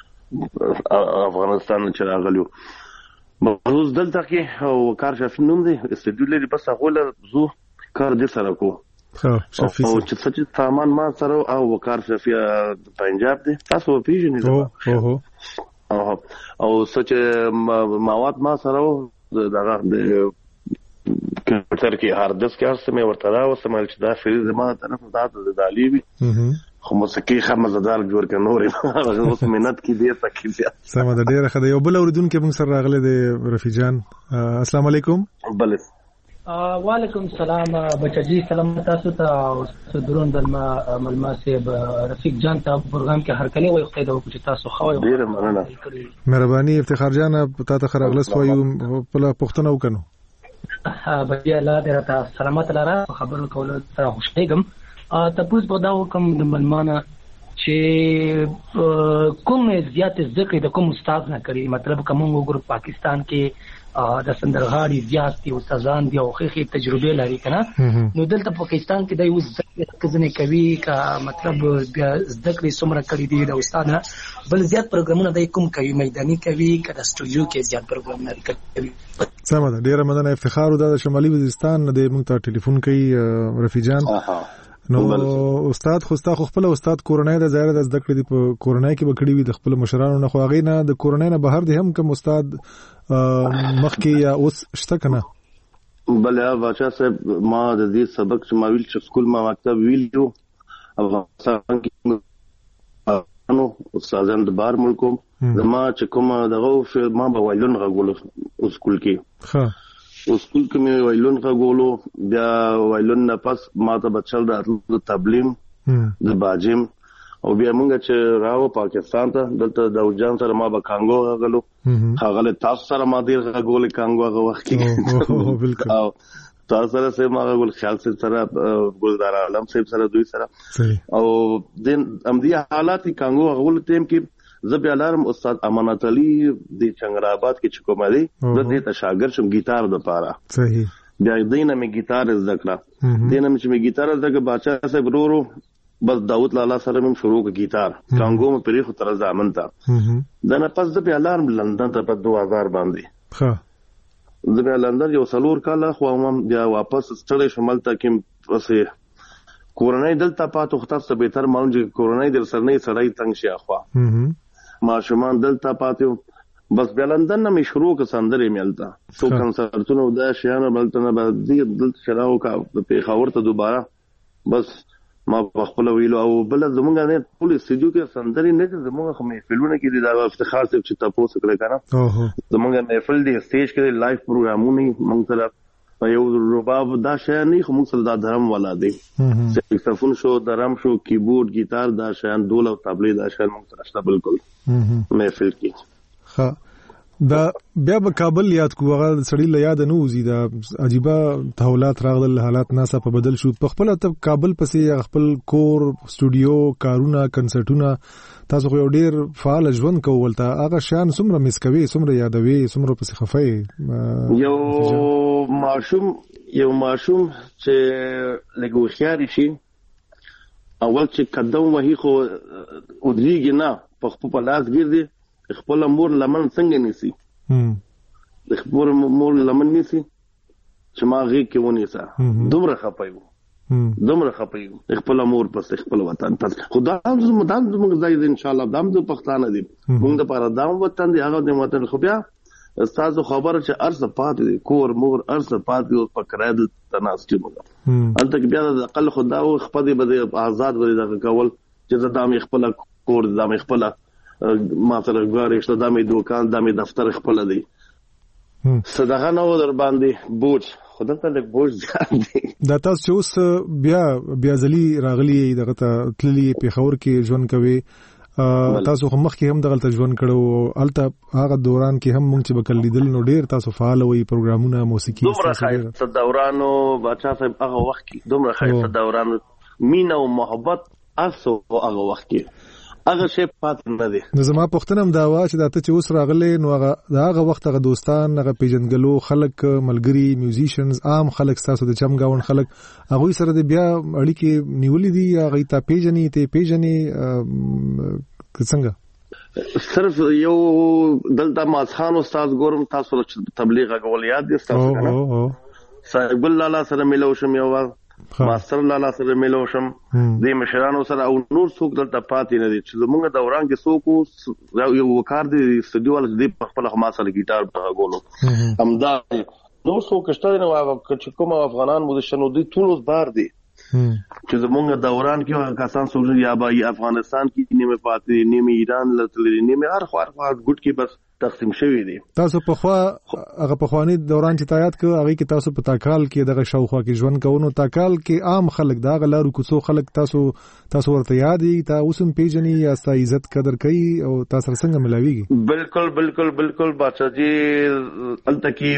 افغانستان چې راغلیو بروز دلته کې او کار شفیع نوم دی استودیو لري بس هغه زو کار دې سره کو شفیع او چې څه سامان ما سره او وقار شفیع پنجاب دی تاسو پیژنئ او او سچ مواد ما سره دغه د کمپیوټر کې هارد ډیسک هر څه مې ورته راوستم چې دا فریز زموږ طرف ته د دالیوي خو موسیقي خمزدار جوړ کړ نورې هغه اوس مهنت کې دې تکي بیا سم ده ډیره خدای یو بل اوریدونکو موږ سره راغله د رفیع جان. السلام علیکم. بل وعلیکم السلام بچی سلام تاسو ته درون د ملما صاحب رفیق جان ته پروګرام کې هر کله وي خدای د وکړي تاسو خو ډیره مننه مهرباني افتخار جان ته ته خرغلس وایو په پښتنو وکنو بچی الله دې راته سلامت لاره خبرو کول سره خوشاله تاسو په دا کوم د ملمانه چې کوم زیات ذکر د کوم استاد نه کړی مطلب کوم وګور پاکستان کې د سندرغاړي زیات دي استادان دي او خېخي تجربه لري کنه نو دلته پاکستان کې د یو ځکه کوي کا مطلب ذکر سمره کړی دي د استاد بل زیات پروګرامونه د کوم کوي میداني کوي کله استودیو کې زیات پروګرامونه کوي. سم ده ډیره مننه افتخار د شمالي وزیرستان د موږ ته ټلیفون کوي رفیع جان. نو استاد خو ستا خپل استاد کورنۍ د ظاهر د ذکر دی په کورنۍ کې بکړی وي د خپل مشرانو نه خو هغه نه د کورنۍ نه بهر دی هم کوم استاد مخکې یا اوس شته کنه. بلیا بچا صاحب ما د دې سبق چې ما ویل چې سکول ما مکتب ویلو افغانستان کې نو استادان د بار ملکو زما چې کوم دغه ما به وایلون غوړو سکول کې ها سکول کې مې وایلون غوړو بیا وایلون نه پس ما ته بچل د تبلیم د باجم او بیا موږ چې راو پاکستان ته دلته د اوجان سره ما به کانګو غلو هغه له تاسو سره ما ډیر غول کانګو هغه وخت کې او تاسو سره سه ما غول خیال سره ګلدار عالم صاحب سره دوی سره او دین ام دي حالات کانګو غول تیم کې زبې الارم استاد امانت علي د چنګرآباد کې چکو مالي د دې تشاګر شم گیتار د پاره صحیح بیا دینه مې گیتار زکړه دینه مې چې مې گیتار زکه بچا صاحب ورو بس داوود لالا سره مم شروع ک گیتار کانګو مې پرې خو تر ځامن تا دا نه پس د الارم لندن ته په دو هزار باندې ها د لندن یو سلور کاله خو هم بیا واپس ستړي شمال ته کې پسې کورنۍ دلته پاتو خاصه به تر مالج کورنۍ در سره نه سړی تنگ شي اخوا ما شومان دلته پاتو بس بیا لندن نه مې شروع ک سندرې ملتا سو کنسرتونو دا شیانه بلته نه بعد دلته شراو کا په خاور ته دوباره بس ما خپل ویلو او بل زمونږ نه ټول استودیو کې سندري نه زمونږ خو محفلونه کې دا افتخار چې تاسو کړی کنه زمونږ محفل دی سټیج کې لایو پروګرامونه موږ سره یو رباب دا شیان نه خو موږ سره دا درم والا دی سکسفون شو درم شو کیبورډ گیتار دا شیان دول او طبلې دا شیان موږ سره شته بالکل محفل کې ها دا بیا به کابل یاد کو هغه سړی له یاد نه وزي دا عجیبه تحولات راغلل حالات ناسا په بدل شو په خپل ته کابل پسې خپل کور سټوډیو کارونه کنسرټونه تاسو یو ډیر فعال ژوند کول تا هغه شان څومره مس کوي څومره یادوي څومره پسې خفای یو ماشوم یو ماشوم چې لګو خیاري شي اول چې قدم وهي خو ودریږي نه په خپل لاس ګرځي خپل مور لمن څنګه نیسي د خپل مور لمن نیسي چې ما غي کې ونیسا دومره خپایو دومره خپایو خپل مور پس خپل وطن پس خدای هم مدام زموږ ځای ان شاء الله دام د پښتانه دي موږ د پاره دام وطن دی هغه د وطن خو بیا استاد خبره چې ارزه پاتې دي کور مور ارزه پاتې او پکړه د تناسب موږ انته بیا د اقل خدا او خپل به آزاد ولې د کول چې د دام خپل کور د دام خپل ما سره غواړي چې د دامې دوکان دامې دفتر خپل دی صدقه نو در باندې بوج خدای ته د بوج ځان دی دا تاسو اوس بیا بیا ځلی راغلی دغه ته تللی په خور کې ژوند کوي تاسو هم مخکې هم دغه ژوند کړو الته هغه دوران کې هم مونږ چې بکل لیدل نو ډیر تاسو فعال وي پروګرامونه موسیقي دومره خاصه دورانو بچا صاحب هغه وخت کې دومره خاصه دوران مینا او محبت اسو هغه وخت کې هغه شی پات نه دي نو زما پښتنه هم دا وا چې دا ته چې اوس راغلي نو هغه هغه وخت هغه دوستان هغه پیژنګلو خلک ملګری میوزیشنز عام خلک تاسو د چمګاون خلک هغه سره د بیا اړیکې نیولې دي هغه ته پیژنې ته پیژنې څنګه صرف یو دلته ماسخان استاد ګورم تاسو تبلیغ غول یاد دي تاسو کنه صاحب الله سره ملو شم یو ماستر لالا سره ملو شم د مشرانو سره او نور څوک دلته پاتې نه دي چې زموږ دوران کې څوک یو وکړ دي استودیو ول د خپل خما سره گیټار بغولو همدا نور څوک شته نو چې کوم افغانان موزیشنو دي ټول بار دي چې زموږ دوران کې کسان څوک یا به افغانستان کې نیمه پاتې نیمه ایران لته نیمه هر خو هر ګډ کې بس تقسیم شوی دي تاسو په خوا هغه په خواني دوران چې تایید کړ هغه کې تاسو په تاکال کې دغه شاوخوا کې ژوند کوونو تاکال کې عام خلک دا غلارو کوڅو خلک تاسو تاسو ورته یادي تاسو اوسم پیژني یا تاسو عزت قدر کوي او تاسو څنګه ملاويږي بالکل بالکل بالکل بچا جی التکی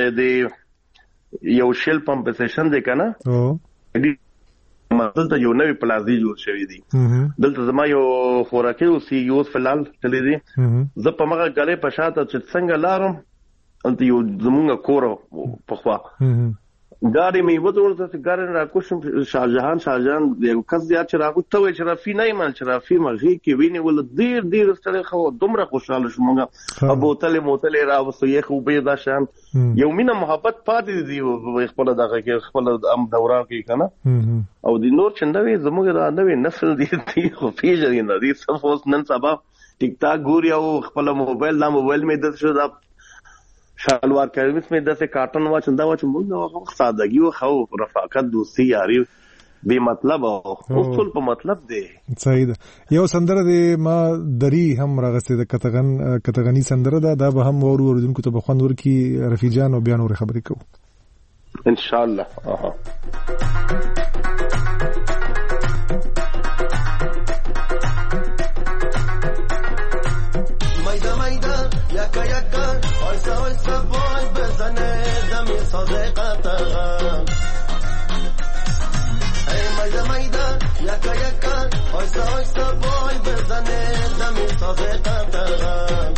د یو شیل پمپ سیشن دی کنه او دلته یو نوې پلازي جوړ شوی دی دلته زما یو خوراکي او سی یو فلال تللی دی زه په مغه غلې په شاته چې څنګه لارم انت یو زمونږ کور په خوا ګاډي مې وته ورته ګاډي را کوشم شاهجهان شاهجهان یو کس یا چې راغو ته چې رافي نه مال چې رافي مغه کې ویني ول ډیر ډیر ستړي خو دومره خوشاله شومګه ابو تل موتل را وسو یې خو به دا شان یو مینه محبت پاتې دی خپل دغه کې خپل ام دوران کې کنه او د نور چندوي زموږ د نوې نسل دی دی خو پیژنې نه دي څه نن سبا ټیک ټاک ګوري او خپل موبایل لا موبایل مې د شو دا شالوار کلمس مې داسې کاټن وا چندا وا چې موږ سادهګي او خو رفاقت دوستي یاري به مطلب او اصول په مطلب دی صحیح ده یو سندره دی ما دری هم راغسته د کتغن کتغنی سندره ده دا به هم ورو ورودونکو ته بخوند ورکی رفیع جان او بیان ور خبرې کوو ان شاء الله اها یکا یکا آیسا آیسا بای بزنه دمی سازه قطغم ای میده میده یکا یکا آیسا آیسا بای بزنه دمی سازه قطغم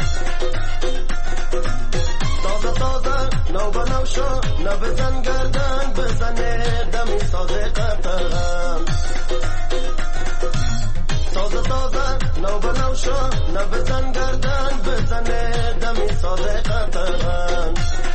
تازه تازه نو بنو شو نو بزن گردن بزنه دمی سازه قطغم تازه تازه نو بنو شو نو بزن گردن بزنه دمی سازه قطغم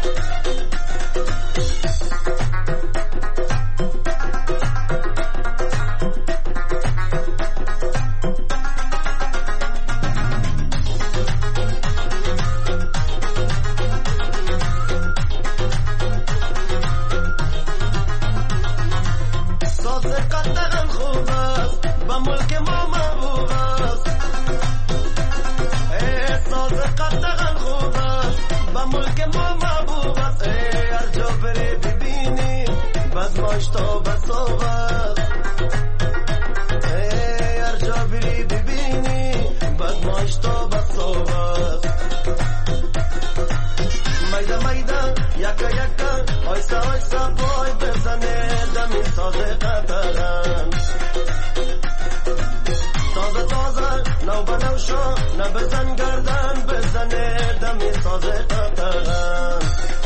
سازه قطغم خوب است با ملک ما محبوب است سازه قطغم خوب است با ملک ما محبوب است هر جا بری ببین بدماش تا بساوت هر جا بری ببینی بدماش تا بساوت میده میده یکا یکا آیسا آیسا پای بزنه دمی سازه قطرم تازه تازه نو بنو شو نبزن گردن بزنه دمی سازه قطرم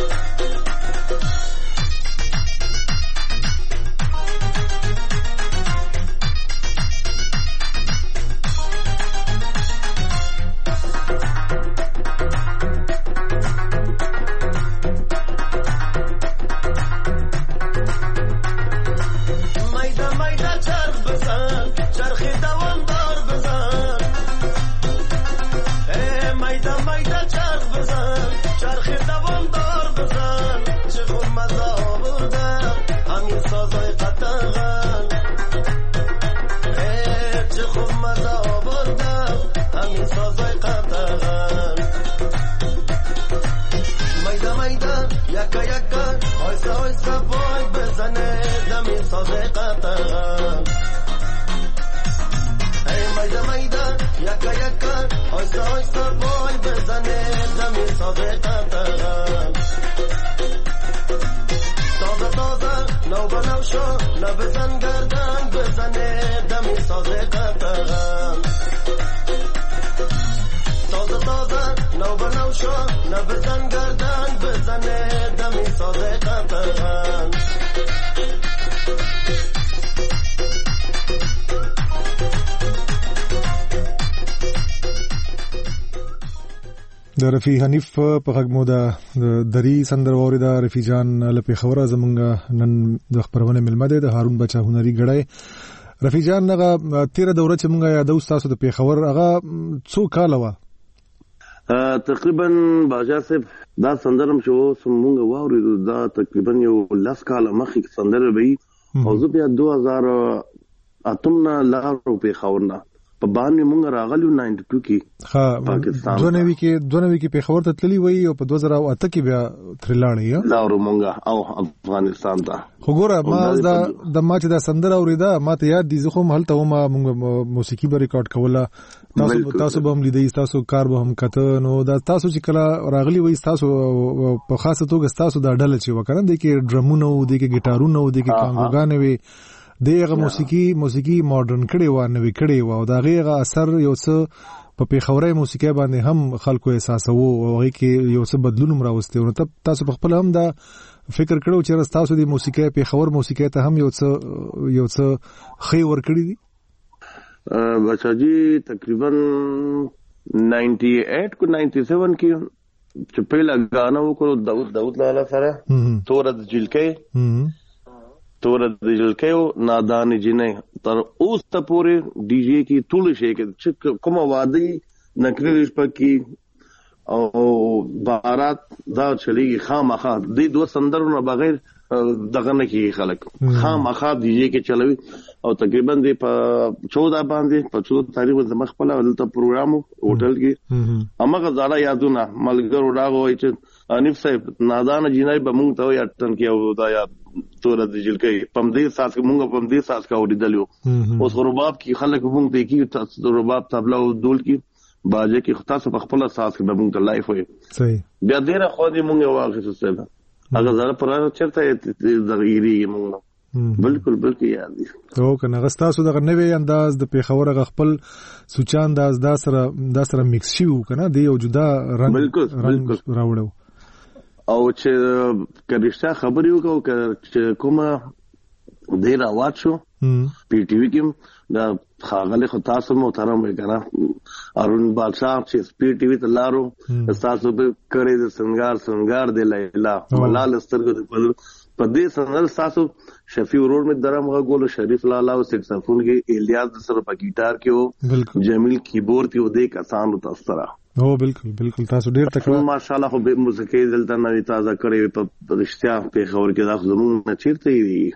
نبزن گردن بزنه دمی سازه قطرم تازه تازه نو بنو شو نبزن گردن بزنه دمی سازه قطرم د رفیع حنیف په غږ مو د دری سندروري د رفیع جان لپاره خبره زمونږ نن د خبرونه ملمه ده د هارون بچا هنري غړای رفیع جان هغه تیر دوره چې مونږه یادو تاسو د پیښور هغه څو کال و تقریبا باجا صاحب دا سندرم شو سمونږ واوري دا تقریبا یو لاس کال مخکې سندره وی او زه بیا دوه هزار اتم لارو پیښور په باندې مونږ راغلو ناینټي ټو کې ها پاکستان دونه وی کې دونه وی کې پیښور ته تللی وی او په دوه هزار اته کې بیا ترلاړی لارو مونږه او افغانستان ته خو ګوره ما دا د ما چې دا سندره اوریدا ما ته یاد دي زه خو هلته ما مونږ موسیقي به ریکارډ کوله تاسو تاسو به هم لیدئ تاسو کار به هم کته نو دا تاسو چې کله راغلی وی تاسو په خاصه توګه تاسو دا ډله چې وکړم د کې ډرمونه او د کې ګټارونه او د کې کانګوګانې وی دغه موسیقي موسیقي ماډرن کړي و نوې کړي و او دا غیغه اثر یو څه په پیښوري موسیقي باندې هم خلکو احساسوو او هغه کې یو څه بدلون راوستي او تاسو په خپل هم دا فکر کړو چې تاسو د موسیقي پیښور موسیقي ته هم یو څه یو څه خي ور کړی دي بچا جی تقریبا ناینټي ایټ کو ناینټي سیون کې چې पहिला غانا وکړو داوود داوود لاله سره تورد جلکې تور د جلکیو نادان جنې تر اوس ته پورې ډي جی کی ټول شي کې کومه وادي نکریش پکې او بارات دا چلیږي خامخا د دوه سندرونو بغیر دغه نه کی خلک خامخا ډي جی کې چلوي او تقریبا د چودہ باندې په چودہ تاریخ د مخبل ولته پروګرام هوټل کې امغه زړه یادونه ملګرو راغوي چې انیف صاحب نادان جنې به مونږ ته یاتن کې او دا یا تور د جلکې پم دې ساس مونږ پم دې ساس کا وړیدلو اوس رباب کې خلک مونږ ته کې تاسو رباب تبلا او دول کې باجه کې تاسو په خپل ساس کې مونږ ته لایف وي صحیح بیا ډیره خو دې مونږ واغې څه هغه زړه پر چرته دغیری مونږ بالکل بالکل یاد دي او کنه غستاسو دغه نوې انداز د پیښور غ خپل سوچان انداز دا سره دا سره میکس شو کنه دی یو جدا رنگ رنگ راوړو او چې کریشته خبرې وکاو چې کومه ډیر اواز شو پی ټی وی کې دا خاغله خو تاسو محترم وکړه ارون بادشاہ چې پی ټی وی ته لارو تاسو به کړي د سنگار سنگار دی لیلا ملال سترګو په دې سنل تاسو شفیع ورور می درم غول شریف لالا او سکسفون کې الیاس سره په گیٹار کې او جمیل کیبورډ کې و دې کسان تاسو او بالکل بالکل تاسو ډیر تکړه ماشاءالله خو به موسیقي دلته نوې تازه کړې په رښتیا په خبر کې دا زموږ نه چیرته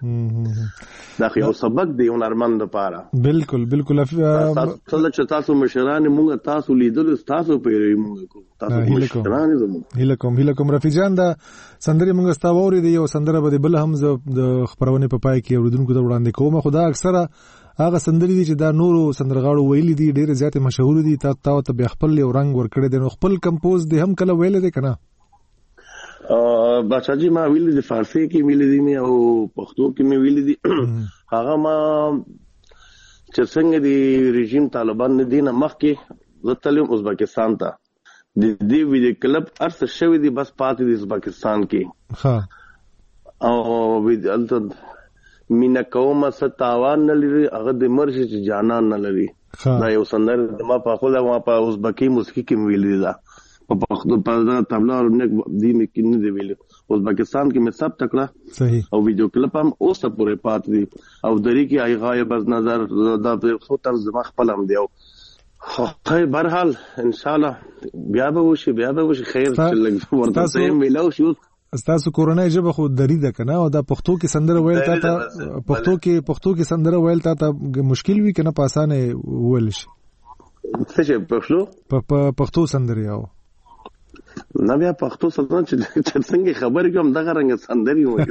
وي دا یو سبق دی هنرمند لپاره بالکل بالکل تاسو چې تاسو مشران موږ تاسو لیدل تاسو په موږ کو تاسو مشران زموږ هله کوم هله کوم رفیع جان دا سندري موږ ستاوري دی او سندره به بل هم د خبرونه په پای کې اوریدونکو ته وړاندې کوم. خدا اکثره هغه سندري دي چې دا نورو سندرغاړو ویلي دي ډېر زیات مشهور دي. تا تا ته به خپل یو رنگ ورکړي دي نو خپل کمپوز دي هم کله ویل دي کنه؟ ا بچا جی ما ویل دي فارسی کې ویل دي مې او پښتو کې مې ویل دي. هغه ما چې څنګه دی رژیم طالبان نه دینه مخ کې زتلم ازبکستان ته د دې ویډیو کلب ارس شوی دی بس پاتې دی ازبکستان کې. ها او ویډیو مینا کومه ستاوان نه لري هغه د مرشي چې جانان نه لري. دا یو سندر د ما په خپل ما په ازبکی موسیقي کې ویل دي دا په پښتو په تبلا او نه دی مې کې نه دی ویل. ازبکستان کې مې سب تکړه صحیح او ویډیو کلپ هم اوس پورې پات دي او درې کې ای غایب از نظر دا په طرز ما خپل هم دی. خیر برحال ان شاء الله بیا به وشي بیا به وشي خیر چې لږ ورته سم ویلو شو. تاسو کورونای جبه خو دری ده کنه او دا پښتو کې سندره ویل تا ته پښتو کې پښتو کې سندره ویل تا ته مشکل وی کنه په اسانه ویل شي څه چې پښتو په پښتو سندره یو نه بیا پښتو سندره چې څنګه خبرې کوم دغه رنګ سندري وایي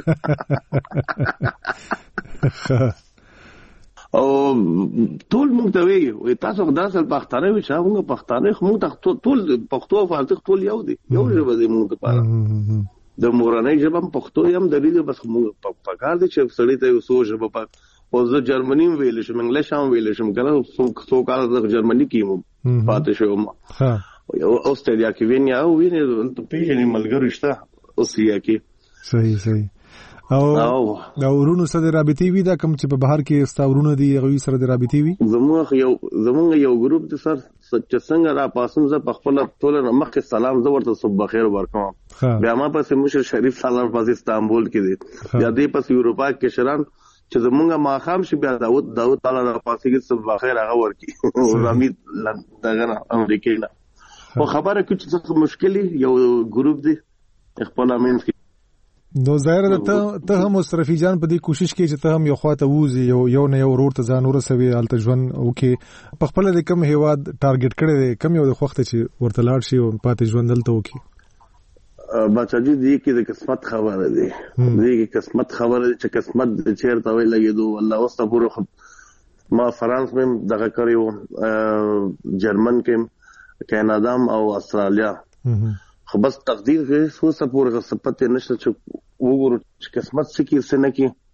او ټول موږ ته وی تاسو خدای سره پښتانه وي چې موږ پښتانه موږ ته ټول پښتو او فارسی ټول یو دي یو ژبه دي موږ ته د مورنۍ ژبه پښتو یم د دې بس موږ په کار دي چې سړی ته یو سو ژبه په او زه جرمني ویل شم انګلیش هم ویل شم کنه څو کال د جرمني کې مو پاتې شوم ها او استرالیا کې ویني او ویني ته پیژنې ملګری شته اوسیا کې صحیح صحیح او دا ورونو سره رابطي وي دا کوم چې په بهر کې استاورونه دي غوي سره د رابطي وي. زموږ یو زموږ یو ګروپ د سر چې څنګه را پاسم زه په خپل ټول مخکې سلام زه ورته صبح بخیر ورکوم. بیا ما پسې مشر شریف سالار په استانبول کې دي بیا دې پسې یورپا کې شران چې زمونږه ماخام شي بیا داوود داوود تعالی را پاسې کې صبح بخیر هغه ورکی او زمید دغه امریکای نه او خبره کې چې مشکلي یو ګروپ دی خپل امین نو ظاهر ده ته ته هم رفیع جان په دې کوشش کې چې ته هم یو خواته ووزي یو یو نه یو ورور ته ځان ورسوي الته ژوند وکړي په خپل د کم هیواد ټارګټ کړی دی کم یو د وخت چې ورته لاړ شي او پاتې ژوند دلته وکړي. بچا جی دې کې د قسمت خبره ده دې کې قسمت خبره چې قسمت چیرته وي لګیدو الله واستغفر ما فرانس کې دغه کړیو جرمن کې کانادا او استرالیا خو بس تقدیر کې سو سپورغه سپته نشته چې وګورو چې قسمت سکی سنه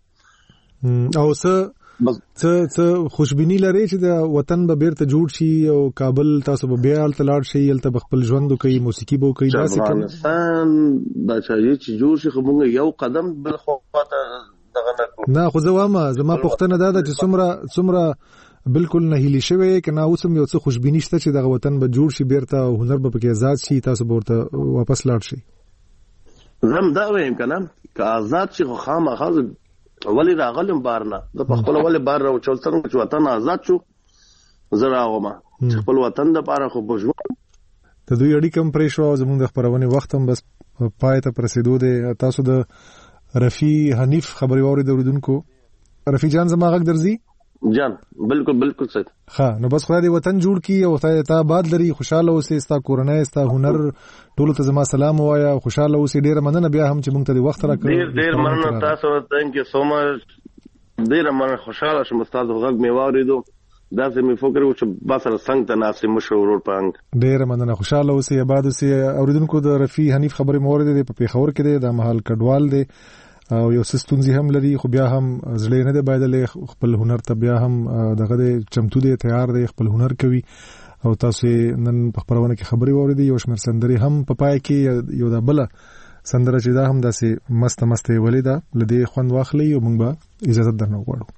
کې او څه بس څه څه خوشبيني لري چې د وطن به بیرته جوړ شي او کابل تاسو به بیا الته لاړ شي الته بخپل ژوند کوي موسیقي بو کوي داسې کوي افغانستان بچایي چې جوړ شي خو موږ یو قدم بل خواته دغه نه نه خو زه وایم زما پښتنه دا چې څومره څومره بالکل نه هلي شوی کنه اوسم یو څه خوشبيني شته چې دغه وطن به جوړ شي بیرته او هنر به پکې آزاد شي تاسو ورته واپس لاړ شي. زم دا وایم کنه که آزاد شي خو خامخا ولی راغلم بارنه د خپل ولی بار راو چول څنګه چې وطن آزاد شو زرا غوما خپل وطن د پاره خو بجو ته دوی اړیکه کم پرې شو زموږ د خبرونه وخت هم بس پای ته پرسیدو دي تاسو د رفیع حنیف خبري ووري د وروډونکو رفیع جان زما غږ درځي جان بالکل بالکل صحیح ها نو بس خدای دې وطن جوړ کی او ته آباد لري خوشاله اوسې ستا کورنۍ ستا هنر ټول ته زما سلام وایا خوشاله اوسې ډیر مننه بیا هم چې مونږ ته وخت راکړ ډیر ډیر مننه تاسو ثانک یو سو مچ ډیر مننه خوشاله شم تاسو غږ می واوریدو دا زه می فکر و چې بس سره څنګه تناسب مشورور پنګ ډیر مننه خوشاله اوسې آباد اوسې اوریدونکو د رفیع حنیف خبرې مورید دی په پیښور کې دی د محل کډوال دی او یو سستونزي هم لري خو بیا هم زړه نه دی بایدلې خپل هنر ته بیا هم دغه د چمتو دی تیار دی خپل هنر کوي او تاسو نن په خبرونه کې خبري وریدي یو شمیر سندري هم په پای کې یو د بل سندره چې دا هم داسې مست مست ولیدا لدی خوند واخلي او موږ به اجازه درنه غواړو.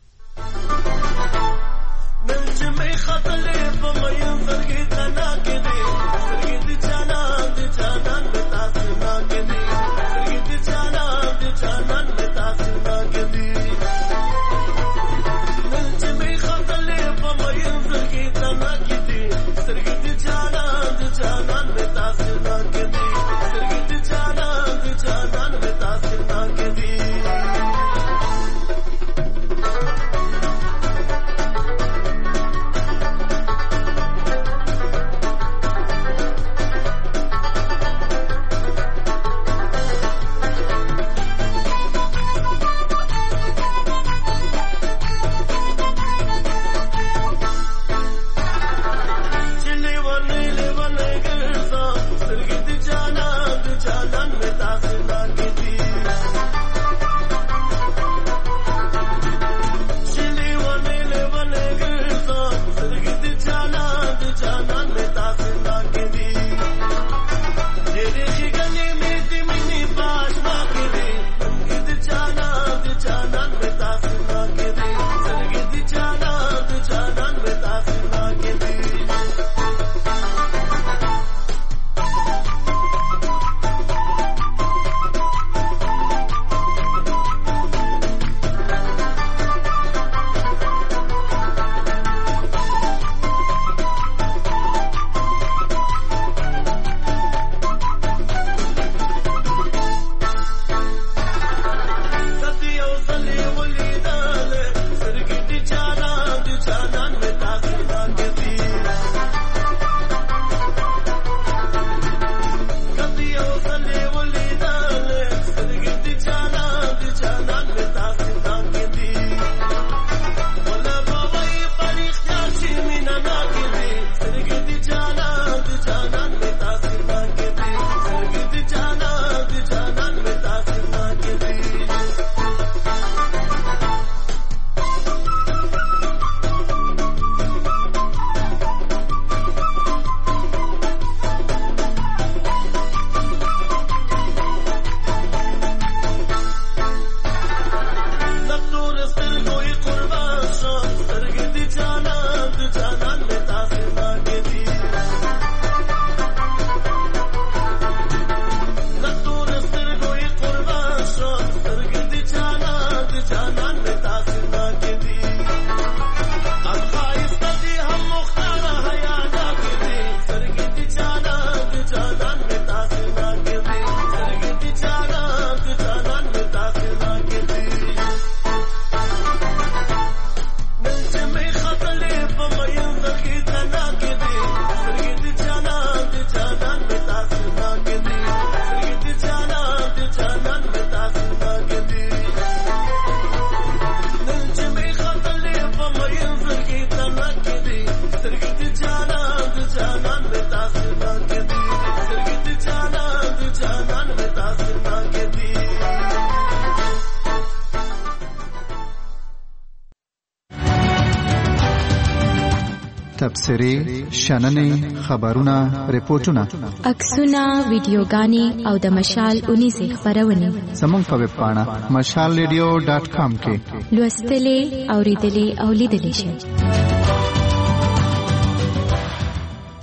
تبصرې شننې خبرونه ریپورتونه عکسونه ویډیوګانې او د مشال اونیزې خبرونه زموږ په ویب پاڼه مشال ریډیو ډاټ کام کې لوستلې اوریدلې او لیدلې شئ.